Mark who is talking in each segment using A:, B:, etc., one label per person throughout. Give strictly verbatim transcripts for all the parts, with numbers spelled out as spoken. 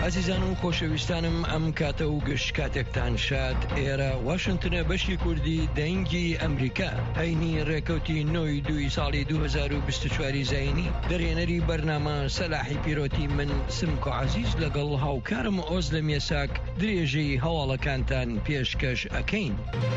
A: عزیزان و خۆشەویستانم ئەم کاتە و گشت کاتێکتان شاد. ئێرە واشنگتنە بەشی کوردی دەنگی ئەمریکا هەینی ڕێکەوتی نۆی دوی ساڵی دوو هەزار و بیست و چوار زاینی دەرێنەری بەرنامە سەلاحی پیرۆتی من سمکۆ عەزیز لەگەڵ هاوکارم ئۆز لە مێساک درێژەی هەواڵەکانتان پێشکەش ئەکەین.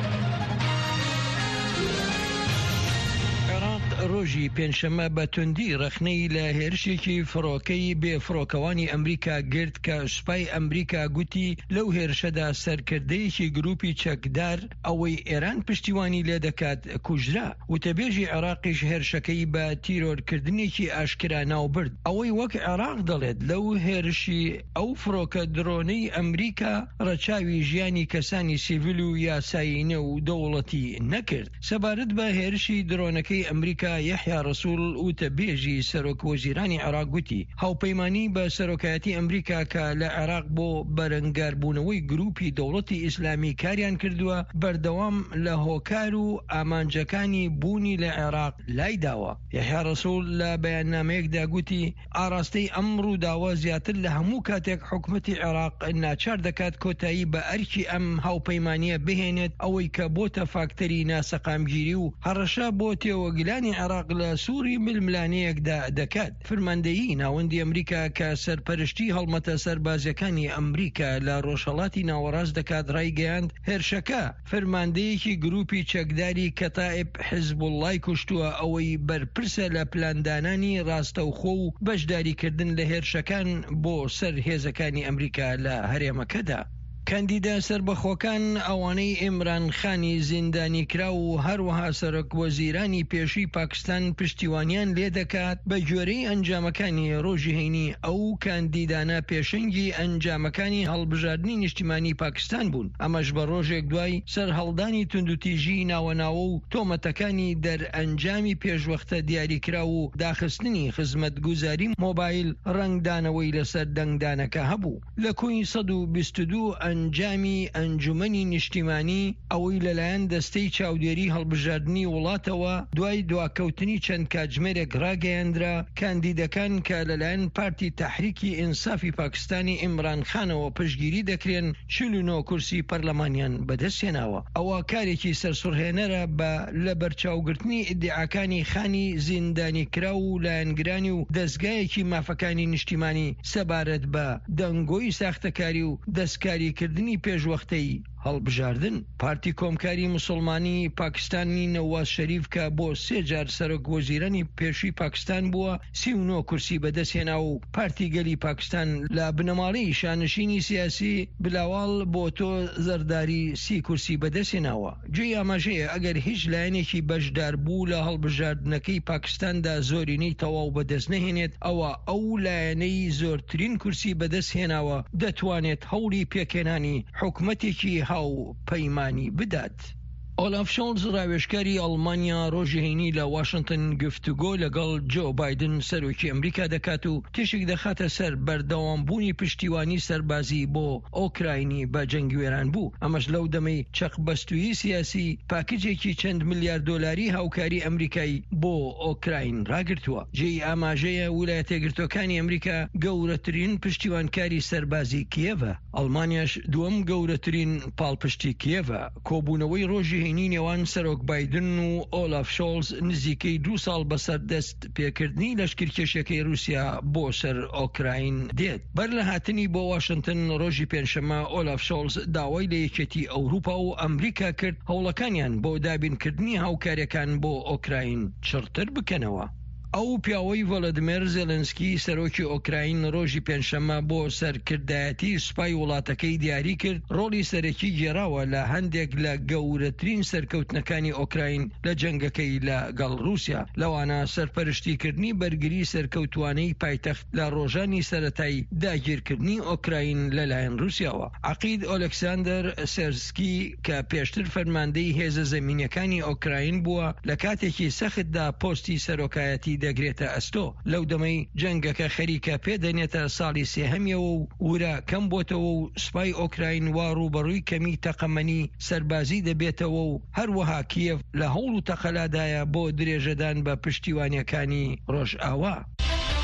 A: ڕۆژی پێنجشەمە بە توندی ڕەخنەی لە هێرشێکی فڕۆکەی بێفڕۆکەوانی ئەمریکا گرت کە سوپای ئەمریکا گوتی لەو هێرشەدا سەرکردەیەکی گروپی چەکدار ئەوەی ئێران پشتیوانی لێ دەکات کوژرا. وتەبێژی عێراقیش هێرشەکەی بە تیرۆرکردنێکی ئاشکرا ناوبرد. ئەوەی وەک عێراق دەڵێت لەو هێرشی ئەو فڕۆکە درۆنەی ئەمریکا ڕەچاوی ژیانی کەسانی سیڤیل و یاسایی نێو دەوڵەتی نەکرد. سەبارەت بە هێرشی درۆنەکەی ئەمریکا یحیا ڕەسوول وتەبێژی سەرۆکوەزیرانی عێراق گوتی هاوپەیمانی بە سەرۆکایەتی ئەمریکا کە لە عێراق بۆ بەرەنگاربوونەوەی گروپی دەوڵەتی ئیسلامی کاریان کردووە بەردەوام لە هۆکار و ئامانجەکانی بوونی لە عێراق لای داوە. یحیا ڕەسوول لە بەیاننامەیەکدا گوتی ئاراستەی ئەم ڕووداوە زیاتر لە هەموو کاتێک حکومەتی عێراق ناچار دەکات کۆتایی بە ئەرکی ئەم هاوپەیمانیە بهێنێت ئەوەی کە بۆتە فاکتەری ناسەقامگیری و هەڕەشە بۆ تێوەگلانی عێراق لە سووری ململانەیەکدا دەکات. فرماندەیی ناوەندی ئەمریکا کە سەرپەرشتی هەڵمەتە سەربازەکانی ئەمریکا لە ڕۆژهەڵاتی ناوەڕاست دەکات ڕایگەیاند هێرشەکە فرماندەیەکی گروپی چەکداری کەتائب حیزبوڵڵای کوشتووە ئەوەی بەرپرسە لە پلاندانانی ڕاستەوخۆ و بەشداریکردن لە هێرشەکان بۆ سەر هێزەکانی ئەمریکا لە هەرێمەکەدا. کاندیدا سەربەخۆکان ئەوانەی ئیمران خانی زیندانی کرا و هەروەها سەرۆکوەزیرانی پێشووی پاکستان پشتیوانیان لێ دەکات بە گوێرەی ئەنجامەکانی ڕۆژی هەینی ئەو کاندیدانە پێشەنگی ئەنجامەکانی هەڵبژاردننی نیشتیمانی پاکستان بوون. ئەمەش بە ڕۆژێک دوای سەرهەڵدانی توندوتیژی ناوەناوە و تۆمەتەکانی دەرئەنجامی پێشوەختە دیاریکرا و داخستنی خزمەتگوزاری مۆبایل ڕنگدانەوەی لەسەر دەنگدانەکە هەبوو. لە کۆی سەد و بیست و دوو ئەنجامی ئەنجومەنی نیشتیمانی ئەوەی لەلایەن دەستەی چاودێری هەڵبژاردننی وڵاتەوە دوای دواکەوتنی چەند کاتژمێرێک ڕاگەیاندرا کاندیدەکان کە لەلایەن پارتی تەحریکی ئینسافی پاکستانی ئیمران خانەوە پشتگیری دەکرێن چل و نۆ کورسی پەرلەمانیان بەدەستهێناوە. ئەوە کارێکی سەرسوڕهێنەرە بە لە بەرچاوگرتنی ئیدعاکانی خانی زیندانی کرا و لایەنگرانی و دەستگایەکی مافەکانی نیشتیمانی سەبارەت بە دەنگۆی ساختەکاری و دەستکاری کردنی پێشوەختەی هەڵبژاردن. پارتی کۆمکاری موسڵمانی پاکستانی نەواز شەریف کە بۆ سێ جار سەرۆکوەزیرانی پێشووی پاکستان بووە سی و نۆ کورسی بەدەستهێنا و پارتی گەلی پاکستان لە بنەماڵی شانشینی سیاسی بلاوال بۆ تۆ زەرداری سی کورسی بەدەستهێناوە. گوێی ئاماژەیە ئەگەر هیچ لایەنێکی بەشدار بوو لە هەڵبژاردنەکەی پاکستاندا زۆرینەی تەواو بەدەست نەهێنێت ئەوە ئەو لایەنەی زۆرترین کورسی بەدەستهێناوە دەتوانێت هەوڵی پێکێنانی حکومەتێکی هاو پەیمانی بدات. ئۆلاف شۆڵز ڕاوێژکاری ئەڵمانیا ڕۆژی هەینی لە واشنگتن گفتوگۆ لەگەڵ جۆ بایدن سەرۆکی ئەمریکا دەکات و تێشێک دەخاتە سەر بەردەوامبوونی پشتیوانی سەربازی بۆ ئۆکراینی بە جەنگوێران بوو. ئەمەش لەو دەمەی چەقبەستووی سیاسی پاکجێکی چەند ملیار دۆلاری هاوکاری ئەمریکایی بۆ ئۆکراین ڕاگرتووە. جێی ئاماژەیە ویلایەتە یەکگرتووەکانی ئەمریکا گەورەترین پشتیوانکاری سەربازی کیێڤە. ئەڵمانیاش دووەم گەورەترین پاڵپشتی کیێڤە. کۆبوونەوەی ڕۆژی هەینی نێوان سەرۆک بایدن و ئۆلاف شۆڵز نزیکەی دوو ساڵ بەسەر دەست پێکردنی لەشکرکێشەکەی رووسیا بۆ سەر ئۆکراین دێت. بەر لە هاتنی بۆ واشنگتن ڕۆژی پێنجشەمە ئۆلاف شۆڵز داوای لە یەکێتی ئەوروپا و ئەمریکا کرد هەوڵەکانیان بۆ دابینکردنی هاوکاریەکان بۆ ئۆکراین چڕتر بکەنەوە. ئەو پیاوەی ڤۆلۆدیمیر زێلنسکی سەرۆکی ئۆکراین ڕۆژی پێنجشەمە بۆ سەرکردایەتی سوپای وڵاتەکەی دیاری کرد ڕۆڵی سەرەکی گێڕاوە لە هەندێک لە گەورەترین سەرکەوتنەکانی ئۆکراین لە جەنگەکەی لەگەڵ رووسیا. لەوانە سەرپەرشتیکردنی بەرگری سەرکەوتوانەی پایتەخت لە ڕۆژانی سەرەتایی داگیرکردنی ئۆکراین لەلایەن رووسیاوە. عەقید ئۆلێکساندەر سێرسکی کە پێشتر فەرماندەی هێزە زەمینیەکانی ئۆکراین بووە لە کاتێکی سەختدا پۆستی سەرۆکایەتی دەگرێتە ئەستۆ. لەو دەمەی جەنگەکە خەریکە پێدەنێتە ساڵی سێهەمیەوە و ورە کەم بۆتەوە و سوپای ئۆکراین وا ڕوبەڕووی کەمی تەقەمەنی سەربازی دەبێتەوە و هەروەها کیێڤ لە هەوڵ و تەقەلادایە بۆ درێژەدان بە پشتیوانیەکانی ڕۆژئاوا.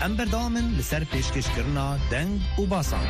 B: ام بردامن لسر پیشکش کرنا دنگ و باسان.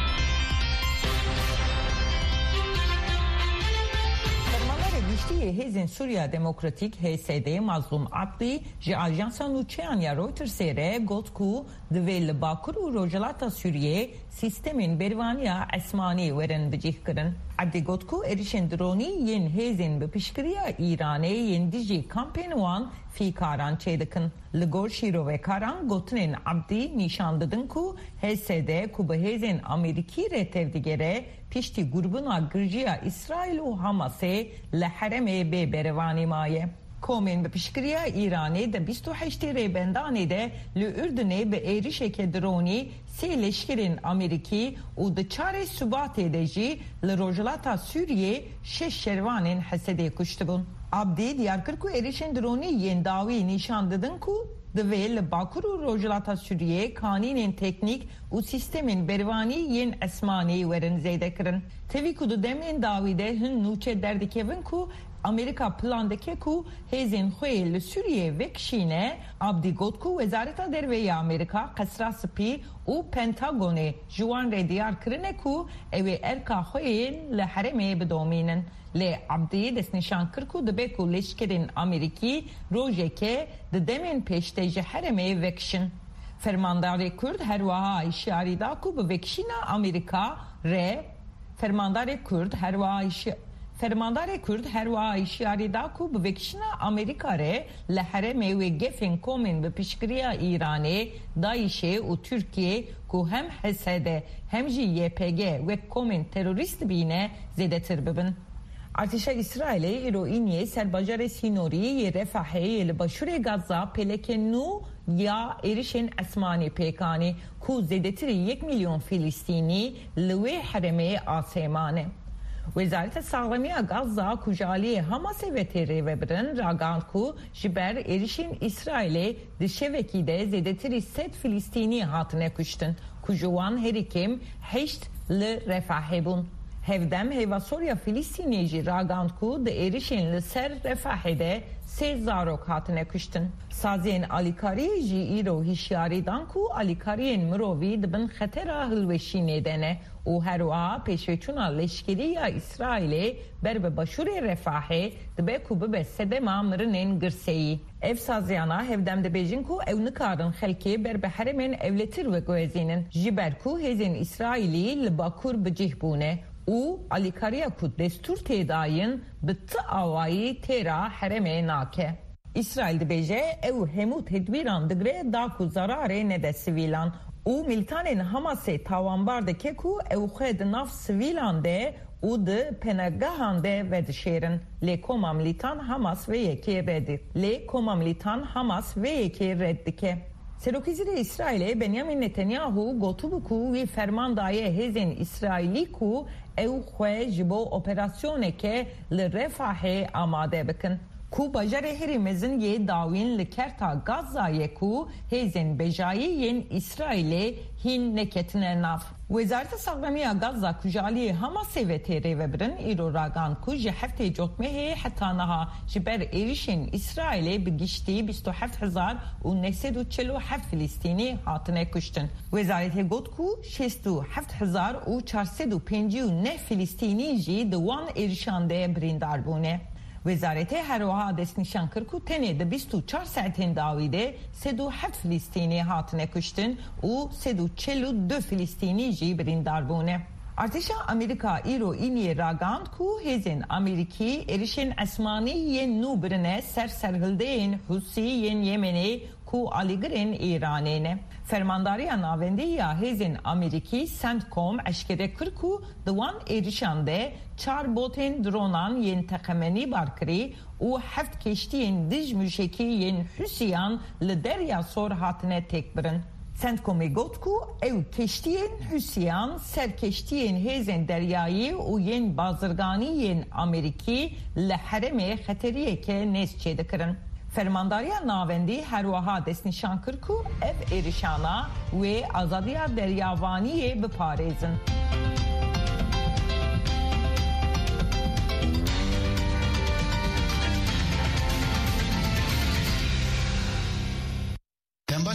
C: هزین سوریا دموکراتیک H S D مظلوم عبدی جی آژانسا نوچیان یا رویترز ره گفت کو دویل باکر و روجلاتا سوریه سیستمین بروانیا اسمانی ورن بجیه کرن. عبدی گفت کو اریشن درونی ین هزین بپشکریا ایرانه ین دیجی کامپینوان فی کاران چیدکن. لگور شیرو و کاران گوتنین عبدی نشان دادن کو H S D کو به هزین امریکی ره تفدیگره پیشتی گروبنا گرجیا اسرائیل و حماسه لحرمه به بروانی مایه. کومین به پیشگیری ایرانی ده بیست و هشت ریبندانی ده لürdün'e به ایریشه که درونی سی لشکرین امریکی و ده چار سبات دهجی لروجلاتا سوریه شش شروانین حسده کشته بون. عبدی دیار کرد که ایریشن درونی ین داوی نشان دادن که دویل باکر و روجلاتا سوریه کانینین تکنیک و سیستمین بروانی ین اسمانی ورن زیده کرن. تیوی کدو دمین داویده هن نوچه دردکیون که امریکا پلاندکی کو هزین خویل سوریه وکشینه عبدی گفت کو وزارت دروی امریکا قصرا سپی و پنتاگون جوان ری دیار کرنه کو اوی ارکا خویل لحرمه بدومینن. لی عبدی دست نشان کر کو دبی کو لشکرین امریکی روژه که ددمین پیشته جحرمه وکشن. فرماندار کرد هر وها اشاری دا کو به وکشینا امریکا ری فرماندار کرد هر وها فرماندار کرد هر وای اشاره دا کو به وکشنا امریکا ره لحرمه و گفن کومن به پیشگیری ایرانی داعش و ترکیه کو هم حسده هم جی یه پی جی و کومن تروریست بینه زیده تر ببن. ارتش اسرائیل ایرانی سرباجار سینوری رفحی لباشور غزه پلکنو یا ایریشن اسمانی پیکانی کو زیده تر یک میلیون فلسطینی لوی حرمه آسمانه. وزارت سالمی غزه کجالی حماس و تیره و برن راگان کو جبر ایریشین اسرائیل دشوکی ده زیده تری ست فلسطینی هاتنه کشتن کجوان هریکم هشت لرفاهی بون. هفدم هیوا سوریا فلسطینی جی راگان کو ده ایریشین لسر رفاهی ده سه زاروک هاتنه کشتن. سازین آلیکاری جی ایرو هشیاری دان کو آلیکارین مرووی دبن خطر هلوشینه دنه و هر وا پیشوچونا لشکری یا اسرائیل بر به باشور رفاهی دبی کو به سده ما مرنین گرسی. اف سازیانا هفدم دبیجین کو او نکارن خلکی بر به حرمین اولتر و گوزینن. جبر کو هزین اسرائیلی لباکور بجیه بونه. او آلیکاریا کو دستور تیداین بت آوایی تیرا حرمه ناکه. İsrail dibêje ew hemû tedbîran digre da ku zararê nede sivîlan û militanên Hamasê tawanbar dike ku ew xwe di nav sivîlan de û di penagehan de vedişêrin. Lê koma militan Hamas vê yekê redî. Lê koma militan Hamas vê yekê red dike. Serokîzîrê İsrailê Benjamin Netanyahu gotu ku wî ferman daye hêzên İsrailî ku ew xwe ji bo operasyoneke li Refahê amade bikin. کو باجر هریمزن یه داوین لکرتا غزه کو هزین بجایی ین اسرائیل هین نکتنه ناف. وزارت سالمی غزه کجالی حماس و تیره و برن ایرو راگان کو جه هفته جوتمه حتی نها جبر ایریشین اسرائیل بگشتی بیست و هفت هزار و نهصد و چهل و هفت فلسطینی هاتنه کشتن. وزارت گفت کو شصت و هفت هزار و چهارصد و پنجاه و نه فلسطینی جی دوان ایریشانده بریندار بونه. وزارت هر وها دست نشان کرد که تنه ده بیست و چهار ساعتین داویده سد و هفت فلسطینی هاتنه کشتن و سد و چهل و دو فلسطینی جی بریندار بونه. ارتش امریکا ایرو اینی راگاند کو هزین امریکی ایریشن اسمانی ین نو برنه سر سرهلده ین حوسی ین یمنی کو آلیگرین ایرانینه. فرمانداری ناوندی یا هزین امریکی سنتکوم اشکره کرد کو دوان ایریشانده چار بوتین درونان ین تقمنی بارکری و هفت کشتین دج مشکی ین حسیان لدریا سور هاتنه تک برن. سنتکومی گفت کو او کشتین حسیان سر کشتین هزین دریایی و ین بازرگانی ین امریکی لحرم خطریه که نیست چه دکرن. فرمانداری ناوندی هر وها دست نشان کرد کو اف ایریشانا و آزادی دریاوانی بپارێزن.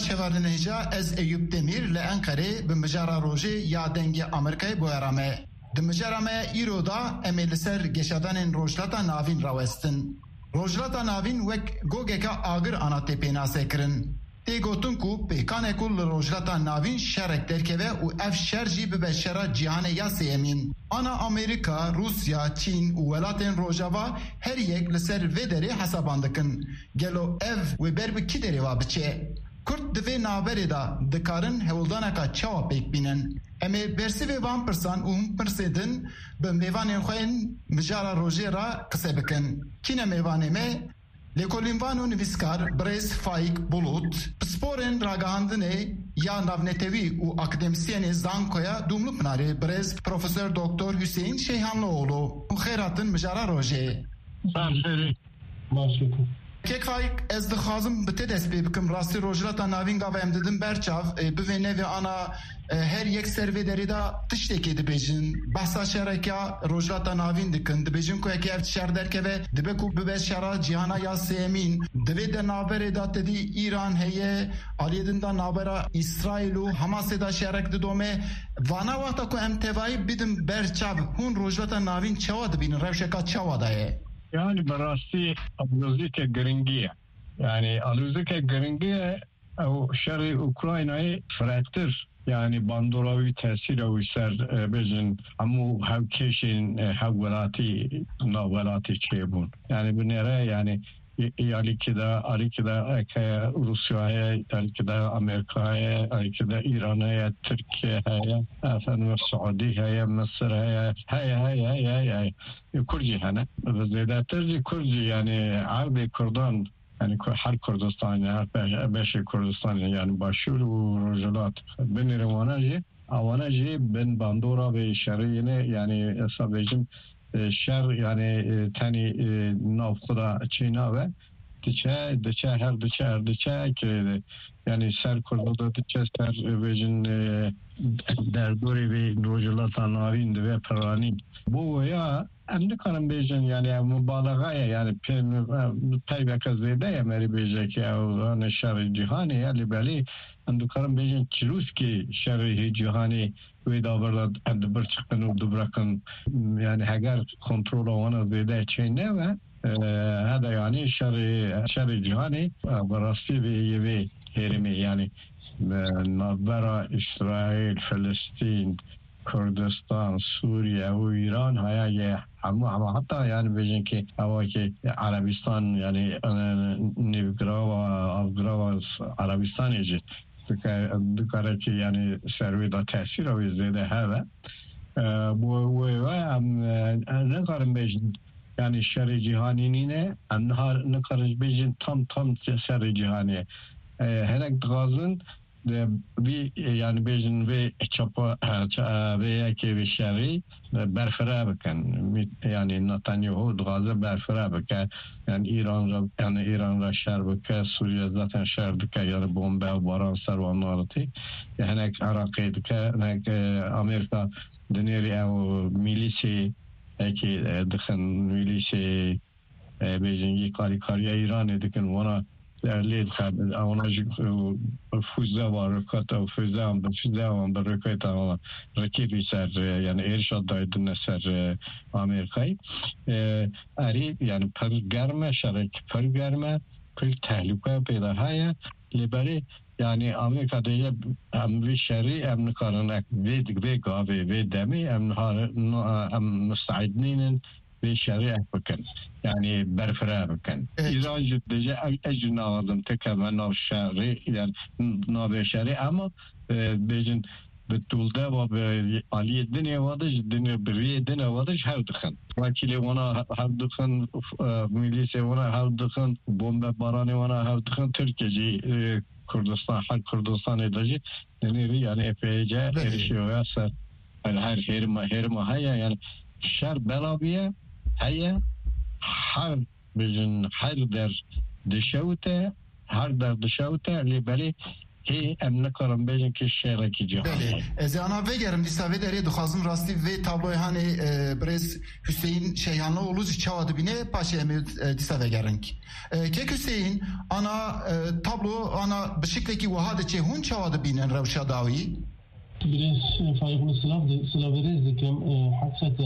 D: şevardine hija ez Eyüp Demir le Ankara bimijara roje ya denge Amerika'yı boyarame. Dimijara me İro'da emeliser geçadanın rojlata navin rawestin. Rojlata navin vek gogeka agır ana tepena sekirin. Te gotun ku pekane kul rojlata navin şerek derkeve u ev şerji bibeşera cihane ya seyemin. Ana Amerika, Rusya, Çin u velaten rojava her yek liser vederi hesabandıkın. Gelo ev ve berbi ki dereva biçe. Kurt divê naberê da dikarin hewildaneka çawa pêk bînin. Em ê bersivê van pirsan û hûn pirsê din bi mêvanên xwe yên mijara rojê ra qise bikin. Kîne mêvanê me? Lêkolînvan û nivîskar Birêz Faik Bulut bi sporên ragihandinê ya navnetewî û akademisyenê Zankoya dûmlu pinarê Birêz Profesör Doktor Hüseyin Şeyhanlıoğlu û xêratin mijara rojê. Kek Faik ez dixwazim bi te dest pê bikim rastî rojilata navîn gava em didim berçav bivê nevê ana her yek servê derê da tiştekê dibêjin behsa şereka rojilata navîn dikin dibêjin ku yekê ev şer derkeve dibe ku bibe şera cîhana ya sêyemîn divê de naberê da tedî İran heye aliyê din da nabera İsraîl û Hamasê da şerek didome vana wexta ku em tevayî bidin berçav hûn rojilata navîn çawa dibînin rewşeka çawa da ye.
E: Yani براستی آلوزی که گرنگیه yani آلوزی که گرنگیه او شر اوکراینای فراتر yani bandoravi tesir o ister bizim amu havkeşin havvelati navelati çebun yani bu nere yani Alikida, Alikida, Rusya'ya, Alikida, Amerika'ya, Alikida, Iran'a, Türkiye'ye, efendim, Suudiye'ye, Mısır'a, hey hey hey hey hey, Kürdi hani, zedeterci Kürdi yani Arbi Kurdan yani her Kurdistan her beş Kurdistan yani başvuru rojulat ben revanajı, avanajı ben bandora ve şeriyine yani sabecim şer yani tani navkıda Çin'a ve diçe diçe her diçe her diçe ki yani ser kurulda diçe ser vejin derdori ve rojulata navin ve perani bu ya emdi kanım bejin yani mübalağaya yani peyvek zede ya meri bejek ya yani şer cihani ya libeli emdi kanım bejin çiruski şer cihani ve davranışlar emdi bir çıkın urdu bırakın yani eğer kontrol olanı zede çeyne ve هذا يعني شر شر جهاني براسي في هرمي يعني نظرة إسرائيل فلسطين كردستان سوريا وإيران هاي هم حتى يعني بيجين كي أواكي عربستان يعني نيفغراوا أفغراوا عربستان يجي ذكر كي يعني سروي ده تأثير أو زيادة هذا و و نقارن بيجين yani şer-i cihanine anhar ne karış bejin tam tam şer-i cihaniye herek gazın bir yani bejin ve çapa ve yake ve şer'i berfera bakan yani Netanyahu gazı berfera bakan yani İran yani İran'da şer bakan Suriye zaten şer bakan yani bomba baran sarvanlarıtı yani Irak'ı bakan Amerika deneri o milisi ki dixin milisi bejingi kari kariye İran edikin ona derliyet kabil ona füze var rıkata füze amda füze amda rıkata ona rakibi ser yani erşad daydın ser Amerika'yı ari yani per germe şerek per germe per tehlike peyda haya liberi yani Amerika'da ya hem bir şer'i hem karınak ve ve gavi ve demi hem hem müstaidinin ve şer'i bakın yani berfera bakın İran ciddice ecrin ağzım tekrar nav şer'i yani nav şer'i ama bejin betulda ve aliye dine vadı dine bir dine vadı her dıkın vakili ona her dıkın milise ona her dıkın bomba baranı ona her dıkın Türkiye'ci Kurdistan, halk Kurdistan edici denir yani epeyce erişiyor ya ser yani her herima herima haya yani şer belabiye haya her bizim her der dışavute her der dışavute libeli هی ام نکارم بیشن که شهر کی جهان
D: بله از آنها وگرم دیساوی داری دخوازم راستی و تابلوی هانی برز حسین شیهانlı oluz çavadı bine paşa emir disavi gerink ki Hüseyin ana tablo ana bir şekilde vahadı çehun çavadı binen revşa davi
F: بريس فايقون سلاف سلافيريز دكم حقيقة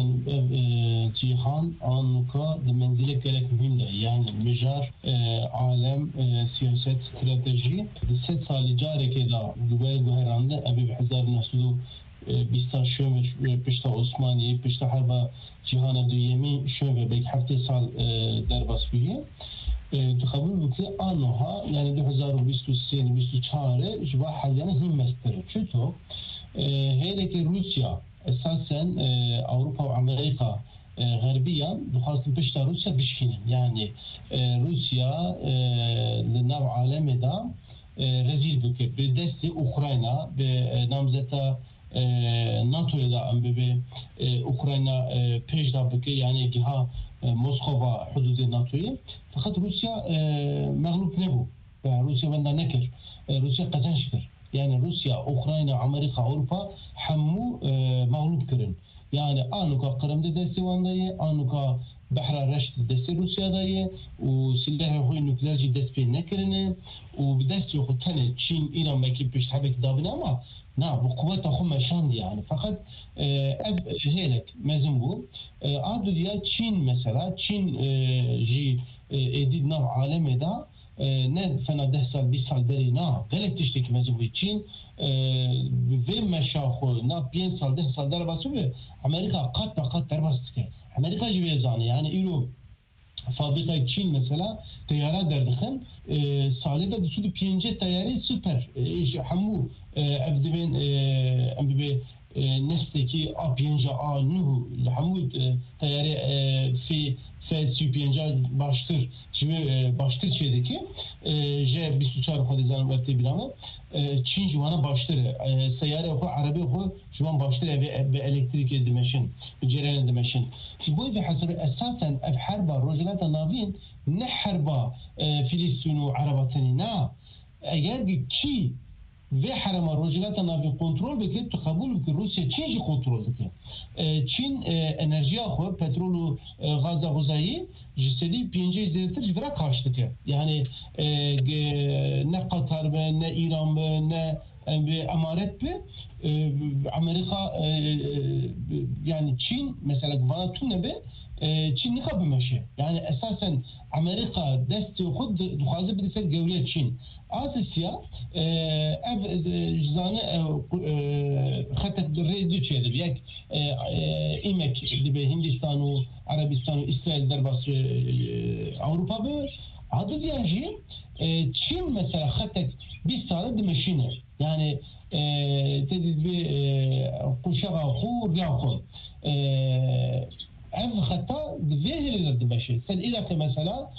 F: جيهان آنوكا دمنزلة كلك مهمة يعني مجار عالم سياسة استراتيجي ست سال جاري كده دبي بهرانده أبي بحزار نسلو بيستا شومش بيشتا عثماني بيشتا حربا جيهان دويمي شومه بيك هفته سال درباس بيه تخبر بكي آنوها يعني دو هزار و بیست و سه بیست و چهار جوا حالیانه هم مستره چطور هيك روسيا اساسا اوروبا وامريكا غربيا بخاصه بشتا روسيا بشكين يعني روسيا لنوع عالمي دا رزيل بك بدست اوكرانيا بنامزتا ناتو دا ام بي اوكرانيا بيش دا بك يعني جهه موسكوفا حدود ناتوية فقط روسيا مغلوب نبو روسيا بندا نكر روسيا قزنشكر يعني روسيا اوكرانيا امريكا اوروبا حمو مغلوب كرن يعني انوكا قرم دستي وانداي انوكا بحر رشد دستي روسيا داي وسلاح هو نوكلير دست بي نكرن وبدست خو تاني تشين ايران ماكي بيش تحبك دابنا ما نعم بقوتها هم شاندي يعني فقط اب هيلك مازنبو عادوا ديال تشين مثلا تشين جي اديد نوع عالمي دا نه فنا ده سال بیست سال بری نه غلط تشتکی مزبوی چین و مشاخو نه پنج سال ده سال در باسو به امریکا قط به قط در باست که امریکا جوی زانه یعنی ایرو فابریکای چین مثلا تیاره در دخل سالی ده دسود پنج تیاره سوپر همو افدبین ام بی نسته کی آ پنج آ نه همو تیاره فی فیسی پنجاه baştır şimdi baştır şeydeki J بیست و چهار خود زن وقتی بیرامه Çin جوانه baştır سیاره خو عربی خو جوان baştır به elektrik edilmeşin جریان edilmeşin bu به حسب اساسا اف حرب رجلات ناوین نه حرب فلسطین و عربستانی نه اگر کی ve harama rojilata navi kontrol beke tu kabul ki Rusya Çin ji kontrol beke. Çin enerjiya xo petrol gaz gazayı jisedi pince zeytir jvera karşı ke. Yani ne Katar be ne İran be ne bir amaret be Amerika yani Çin mesela bana tune be Çin ne kabımeşe. Yani esasen Amerika desti xud duxaze bidse gevliye Çin. Asya ev cizane xatat redi çedir. Yak imek gibi Hindistan ve Arabistan ve İsrail derbası Avrupa be adı diyenci Çin mesela xatat bir sene demeşine. Yani tediz bir kuşağa xur yaxun ev hatta zehirler demeşi. Sen Irak'ta mesela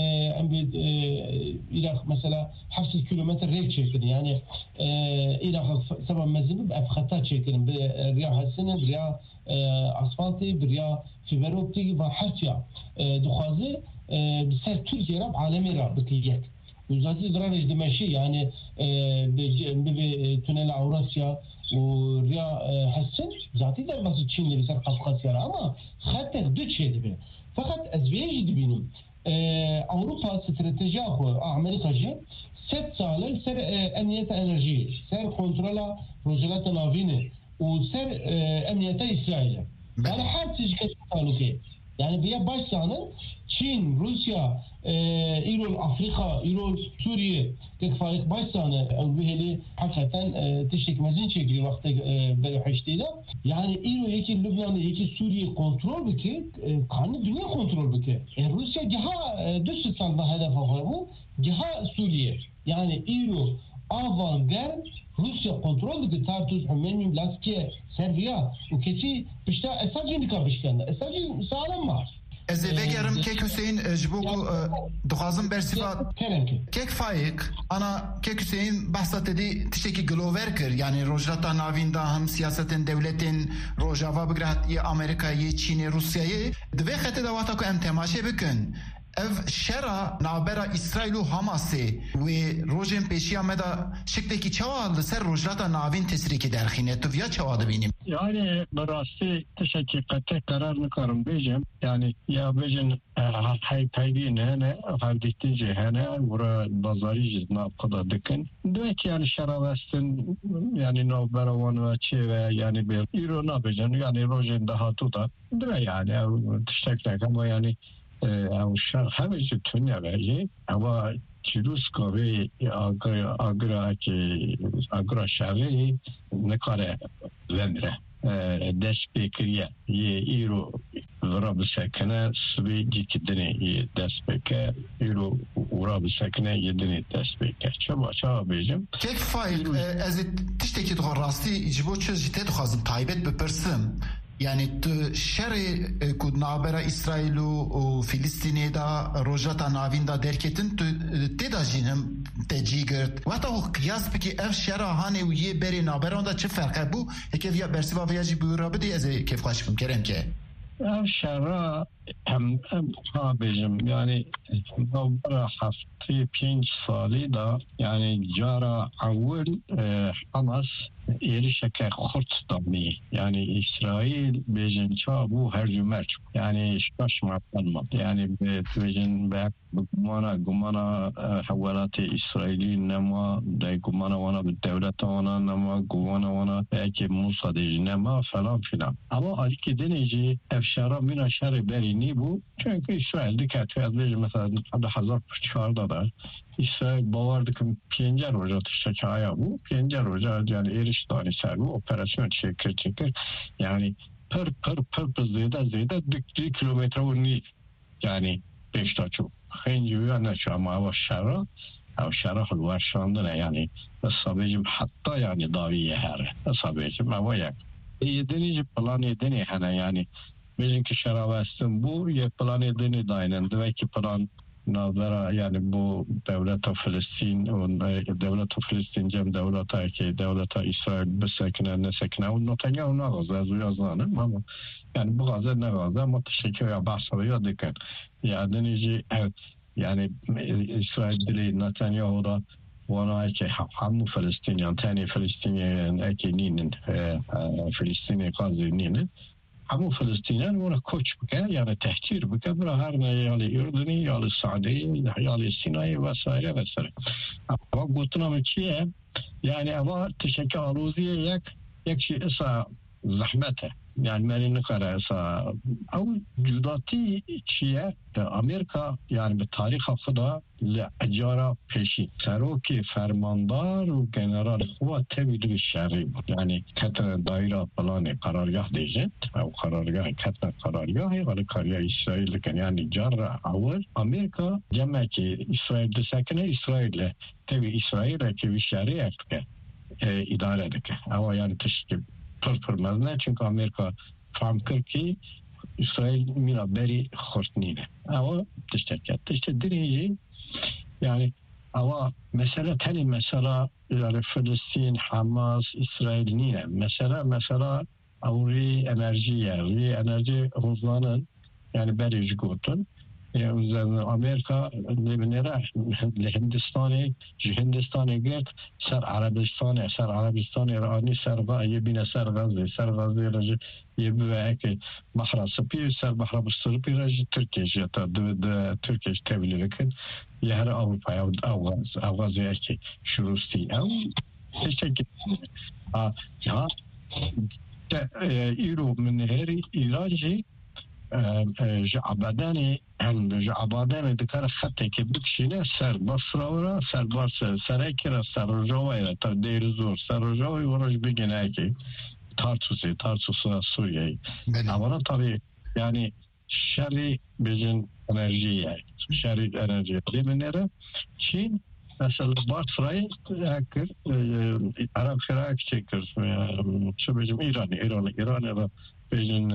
F: Irak mesela hafif kilometre rek çekilir. Yani Irak'a sabah mezhebi ev hatta çekilir. Bir riya hasene, bir riya asfaltı, bir riya fiber optik ve harçya. Duhazı ser Türkiye'ye alemi rabıtiyet. Uzatı zırarış demeşi yani bir tünel Avrasya وریا حسن ذاتی در واسه چین نمیسر قفقاسیاره اما خط دو چه دبی فقط از ویژ دبینیم اوروپا استراتژی خو امریکا جه ست ساله سر امنیت انرژی سر کنترل روجلات ناوینه و سر امنیت اسرائیل yani her çeşit taluki yani bir başsanın Çin, Rusya, İran, Afrika, İran, Suriye tek fark başsanı evveli hakikaten teşekmezin çekili vakti böyle haştıyla yani İran yeki Lübnan'da yeki Suriye kontrol biki kanı dünya kontrol biki e, Rusya giha düz sanda hedef alıyor bu giha Suriye yani İran avantgard Rusya kontrol biki tartuz Hümeyni Laskiye Serbiya o keçi pişta esacı nikah bişkende esacı sağlam var.
D: Ez vegerim kek Hüseyin jboku duhazım bersifat kek faik ana kek Hüseyin bahsat edi tişeki glover kir yani rojlata navinda hem siyasetin devletin rojava bigrat ye Amerika'yı Çin'i Rusya'yı dve xete davata ku em temaşe bikin اف شرا نابرا اسرائیل و حماس و روزن پیشی آمده شکلی که چوا لسر روجلاتا ناوین تسریکی درخینه تو ویا چوا دبینیم؟
E: یعنی براستی تشکی قطع قرار نکارم بیجم یعنی یا بیجن های پیدی نه نه های دیتی جه نه ورا بازاری جزنا قدا دکن دوی که یعنی شراوستن یعنی نابرا وانو چه و یعنی بیر ایرو نابیجن یعنی روزن ده هاتو دا دوی یعنی تشتک نکم و یعنی او شر همه چی تونیا بایی اما چیروس کاری آگر آگر که آگر شری نکاره ومره دست بکریه یه ایرو ورا بسکنه سوی جیک دنی یه دست بکه ایرو ورا بسکنه یه دنی دست بکه چه با چه بیجم
D: تک فایل از تشتکی دخور راستی جبو چه جیته دخوازم تایبت بپرسم یعنی تو شر کود نابرا اسرائیل و فلسطینی دا روجاتا ناوین دا درکتن تو تیدا جینم تجی گرد و حتی او قیاس بکی اف شر آهانه و یه بری نابرا دا چه فرقه بو یکی ویا برسی با ویاجی بو را بدی از کیف خواهش بم کرم که
E: اف شر هم ها بیجم یعنی نابرا هفته پینج سالی دا یعنی جارا اول حماس ایرشک خورد دامی یعنی اسرائیل بیجن چا بو هر جمرچ یعنی شش معطل ما یعنی بیجن به گمانا گمانا حوالات اسرائیلی نما ده گمانا وانا به دولت وانا نما گمانا وانا که موسادی نما فلان فلان اما آلی که دنیجی افشارا مینا شر بری نی بو چون که اسرائیل دکت از بیجن مثلا هزار چهارده دار اسرائیل باور دکم پینجا روزا تشتک آیا بو پینجا روزا یعنی ایرش دانی سر بو اپراسیون چکر چکر یعنی پر پر پر پر زیده زیده دو کیلومتر و نی یعنی پیشتا چو خیلی ویا نشو اما او شرا او شرا خلوار شاندنه یعنی اصابیجم حتی یعنی داویه هره اصابیجم او یک یه دنیج پلانی دنی هنه یعنی بیشن که شرا وستن بو یه پلانی دنی داینن دوی که پلان ناظرا یعنی بو دولت فلسطین و دولت فلسطین جم دولت که دولت اسرائیل بسکنه نسکنه و نتنیا و نغازه از وی ازانه ماما یعنی بغازه نغازه متشکر یا بحث رو یاد کن یعنی نیجی یعنی اسرائیل دلی نتنیا و دا وانا که همو فلسطینیان تانی فلسطینیان اکی نینن فلسطینی قاضی نینن همو فلسطینیان اونا کوچ بکن یعنی تحقیر بکن برای هر نه یالی اردنی یالی سعودی یالی سینایی و سایره و سره اما گوتنامه چیه؟ یعنی اما تشکر آروزیه یک یک چی اصلا زحمته yani meni ne kadar esa او جداتی چیه امریکا یعنی به تاریخ خدا اجاره پیشی سروکی فرماندار و جنرال قوات تبدیل شهری یعنی کتر دایره پلان قرارگاه دیجت او قرارگاه کتر قرارگاهی ولی کاریه اسرائیل کن یعنی جار اول امریکا جمعه که اسرائیل دسکنه اسرائیل تبی اسرائیل که شهری اکت اداره دکه او یعنی تشکیل پر پر مزنه چون که امریکا فهم کرد که اسرائیل میرا بری خورد نینه اما تشتر کرد تشتر دریجی یعنی اما مثلا تنی مثلا یعنی فلسطین حماس اسرائیل نینه مثلا مثلا او ری انرژیه ری انرژی روزانه یعنی بریج گوتن یعنی امریکا نبینه لهندستانی هندستانی گرد سر عربستانی سر عربستانی ایرانی سر با یه بین سر غزه سر غزه رج یه به که بحر سپی سر بحر سپی رج ترکیش یا تا دو دو ترکیش تبلیغ کن یه هر اروپا او آواز آوازی که شروستی او تشکیل آه یا ایرو من هری ایرانی جعبادانی هم جعبادانی دکار خطی که بکشینه سر بصراورا سر بصر سرای کرا سر رجوعی تا دیر زور سر رجوعی ورش بگنه که تارتوسی تارتوس سوریه اما طبعی یعنی شری بجن انرژی شری انرژی دیمنره چین مثلا بارت فرای کرد عرب خراک چه کرد چه بجم ایرانی ایرانی ایرانی را بين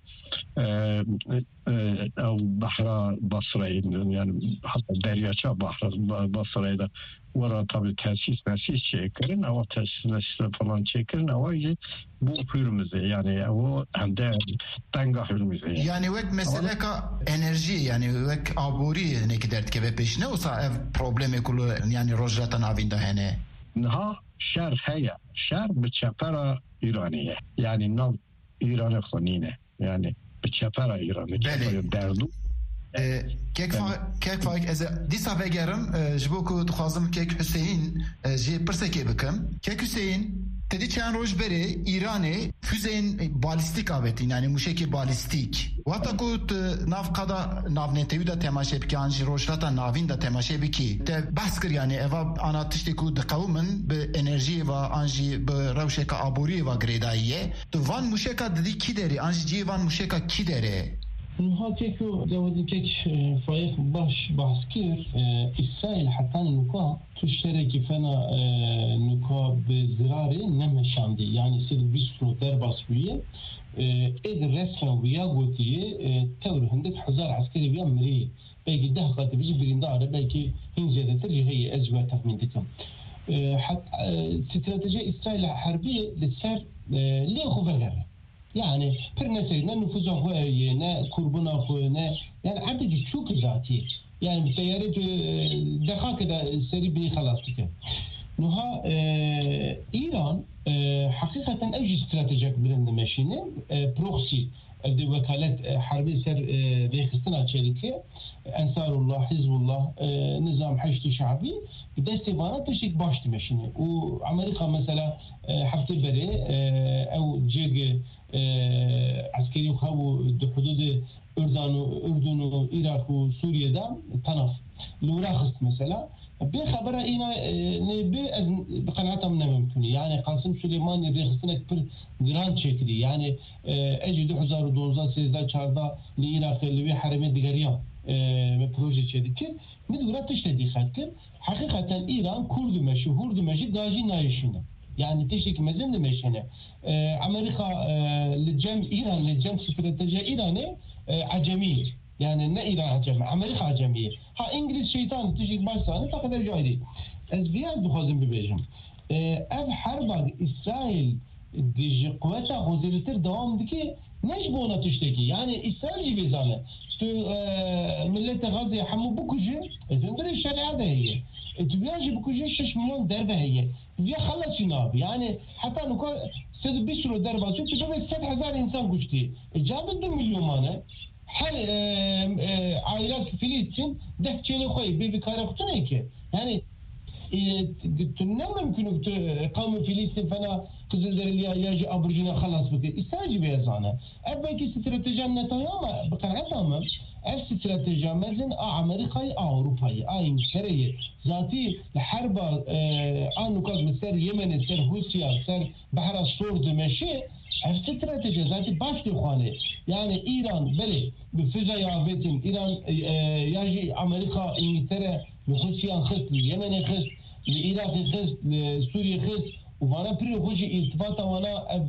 E: أو بحر بصري يعني حتى دریاچه بحر بصري ده ورا tabii tesis tesis çekirin ama tesis nesile falan çekirin ama bu hürmüze yani o hem de tanga hürmüze
D: yani vek mesele ka enerji yani vek aburi ne kadar ki peşine olsa ev problemi kulu yani rojlatan avinda hene
E: ha şer heya şer bçapara İraniye yani nav İran'ı khonine yani bçapara İran'ı derdu
D: kek kek fayk ez disa vegerim jboku dixwazim kek Hüseyin ji pirseke bikim kek Hüseyin tedi çan roj beri İran'e füzeyin balistik avetin yani muşeki balistik vata kut nav kada navnetevi da temaşe biki anji rojlata navin da temaşe biki te bahs kir yani eva ana tişti ku dikavmin be enerji ve anji be revşeka aburi ve gredayiye tu van muşeka dedi ki deri anji ji van muşeka ki deri
F: هاكيك جوز كيك فايق باش باسكير إسرائيل حتى نوكا تشترك فينا نوكا بزراري نمشاندي يعني سيد بيسرو درباس ويا إذ الرسم ويا قوتي تور هندك حزار عسكري ويا مري بيجي ده قد بيجي بريندار بيجي هنجة ترجع هي أجواء تخمين دكم حتى استراتيجية إسرائيل حربية للسر ليه خبرها yani per nesel ne nüfuza huye ne kurbuna huye ne yani adedi çok zati yani bir teyare dakika da seri bir خلاص ki nuha İran hakikaten ev stratejik birinde meşine proxy evde vekalet harbi ser rehistina çeliki Ensarullah Hizbullah nizam haşti şabi bir destivana teşik baştı meşine o Amerika mesela hafta beri ev cege askeri xavu حدود اردن و اردن و عراق و سوریه دا طرف لورا خست مثلا به خبره اینا نه به بقناعتم نممکنه yani قاسم سليماني رخصتنا پر گران çekdi yani اجي دو هزار و دوازده سیزده چهارده لعراق لوی حرمه دیگریان ve proje çekdi mi dura tişte dikkat hakikaten İran Kurd meşhur meşi gazi nayişine yani teşvik mezun demeşine Amerika للجم İran للجم strateji İran'ı acemi yani ne İran acemi Amerika acemi ha İngiliz şeytan teşvik başsanı ta kadar caydi ez biraz duhazım bibejim ev harba İsrail diye kuvveta huzuriter devam diki neş bu ona tişteki yani İsrail gibi zane tu millet Gazze hamu bu kucu ezindire şeriat هي تبياجي بكوجي شش مليون دربه هي بيا خلص ناب يعني حتى نكو سد بيشرو دربه شو تبي ستة آلاف انسان كشتي جابت دو مليون مانه حل عائلات فلسطين ده تشيلو خوي بيبي كارختونه كي يعني تنم ممكن قوم فلسطين فانا قزلدر اللي يجي ابرجنا خلص بك استاجي بيزانه ابيك استراتيجيه نتايا بقنعتهم اف استراتيجيه مزن امريكاي اوروباي اي مشتريه ذاتي الحرب انو كاز مستر يمن سر روسيا سر بحر السور دمشي اف استراتيجيه ذاتي باش خانه يعني ايران بلي بفزا يابتين ايران يجي امريكا انجلترا روسيا خط اليمن خط العراق خط سوريا خط وانا بري خوجي ارتباطا وانا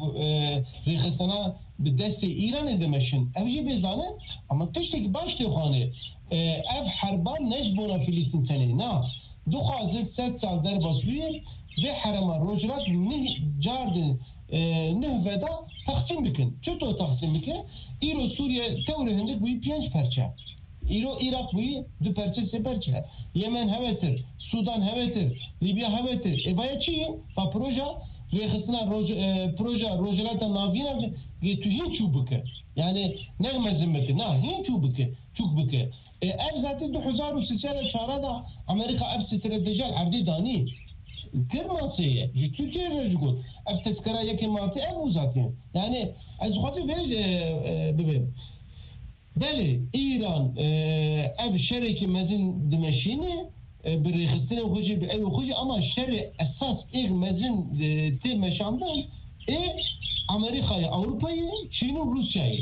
F: رخصتنا بدست ایران دمشن اوجی بزانه اما تشتك باشتی خانه اف حربان نجبونا فلسطین تنه نه دو خازر ست سال در باسویه به حرم روجرات نه جاردن نه ودا تقسیم بکن چطور تقسیم بکن ایرو سوریه توره هندک بوی پینج پرچه ایرو عراق بوی دو پرچه سه پرچه یمن هوتر سودان هوتر لیبیا هوتر ایوaya چیه با پروژه رخصتنا روج پروژه روجرات ناوینا تو هین چوب بکه یعنی نغمزم بکه نه هین چوب بکه چوب بکه اف ذاتی دو هزار و سیصد شهره دا امریکا اف استراتژی عبدی دانی کرمانسیه جی ترکیه رجگود اف تذکره یکی مارتی اف وزاتی yani از خاطر بریز ببین بله ایران اف شرکی مزین دمشینه برخصتنا خوشی به ای خوشی اما شر اساس ایک مزین تی مشاندن ای Amerika'yı, Avrupa'yı, Çin'i, Rusya'yı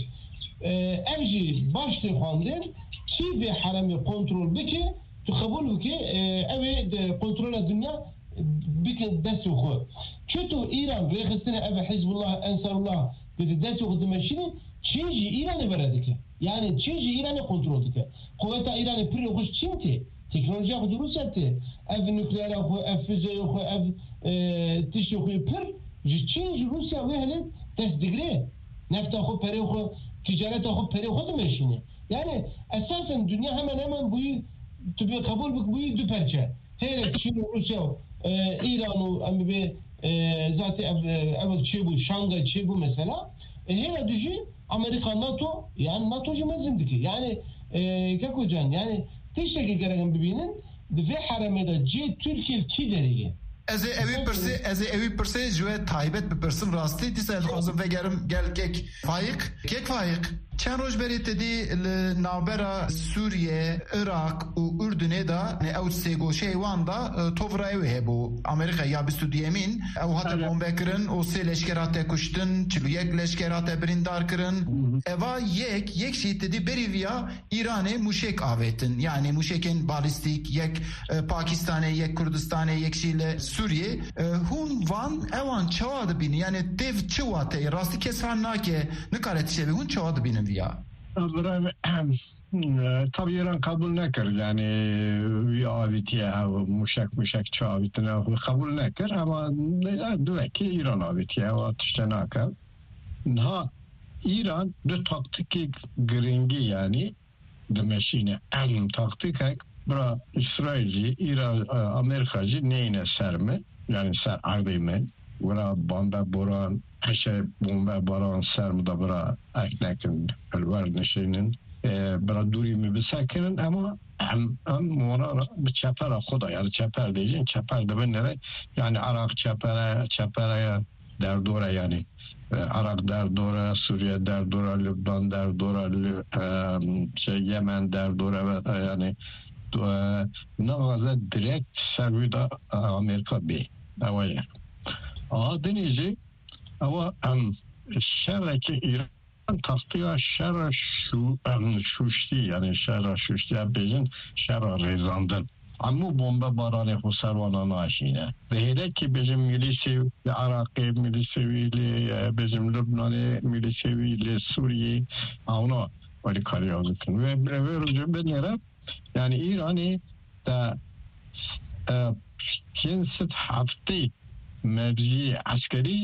F: evci başlı xandın ki ve harami kontrol beki تخبروا كي أبي كنترول الدنيا بك دسوا خو شتو إيران ريخستنا أبي حزب الله أنصار الله به دست خود ماشین چین جی ایران برده yani Çin ji İran'ı kontrol dike. Kuvveta İran'ı pir hoş Çin'ti. Teknoloji xwe Rusya'tı. Ev nükleer xwe, ev füze xwe, ev tişi xwe pir ji Çin ji Rusya ve hele dest digre. Nefta xwe peri xwe, ticareta xwe peri xwe dimeşini. Yani esasen dünya hemen hemen bu tabi kabul bik bu du perçe. Hele Çin Rusya İran'ı em be zaten ev ev çi bu Şangay çi bu mesela. Hele düşün Amerika NATO yani NATO cimazindeki yani kakocan yani teşteki gereken bibinin ve harameda C Türkiye ki derece.
D: Ez evi perse ez evi perse jwe taybet bi persim rastli dise xazım ve gerim gel kek fayık kek fayık çen roj beri tedi navbera Suriye, Irak u Ürdün'e da ne ev segoşe wan da tovra ev hebu Amerika ya bistu diyemin ev hatta bombe kirin o se leşkerate kuştun çiluyek leşkerate brindar kirin eva yek yek şey tedi beri via İran'e muşek avetin yani muşekin balistik yek Pakistan'e yek Kürdistan'e yek şeyle Suriye hun van evan çavadı bini yani dev çavate rastı kesan nake ne karet şey hun çavadı bini via.
E: Tabii İran kabul nekir yani bir avitiye muşak muşak çavitine kabul nekir ama duvek ki İran avitiye o atışta nakal. Ha İran de taktik gringi yani demeşine en taktik bra İsrailci, İran, Amerikacı neyine serme yani ser ardaymen bra banda boran şey bomba boran serme da bra eknekin elvar neşinin bra duri mi bisakirin ama hem hem mora bir çapara khoda yani çapar diyeceksin çapar da benlere yani Irak çapara çapara derdora yani Irak derdora Suriye derdora Lübnan derdora şey Yemen derdora yani نغزة direkt servida Amerika Bey. Avaya. Aa denizi ama şerreki İran tasdiği şerre şu şuşti yani şerre şuşti bizim şerre rezandır. Ama bomba baranı husarvana naşine. Ve hele ki bizim milli seviyeli Irak'ı, milli seviyeli bizim Lübnan'ı, milli seviyeli Suriye ona öyle karıyorduk. Ve ve benlere yani İran'ı da كنست حفتي مبزي عسكري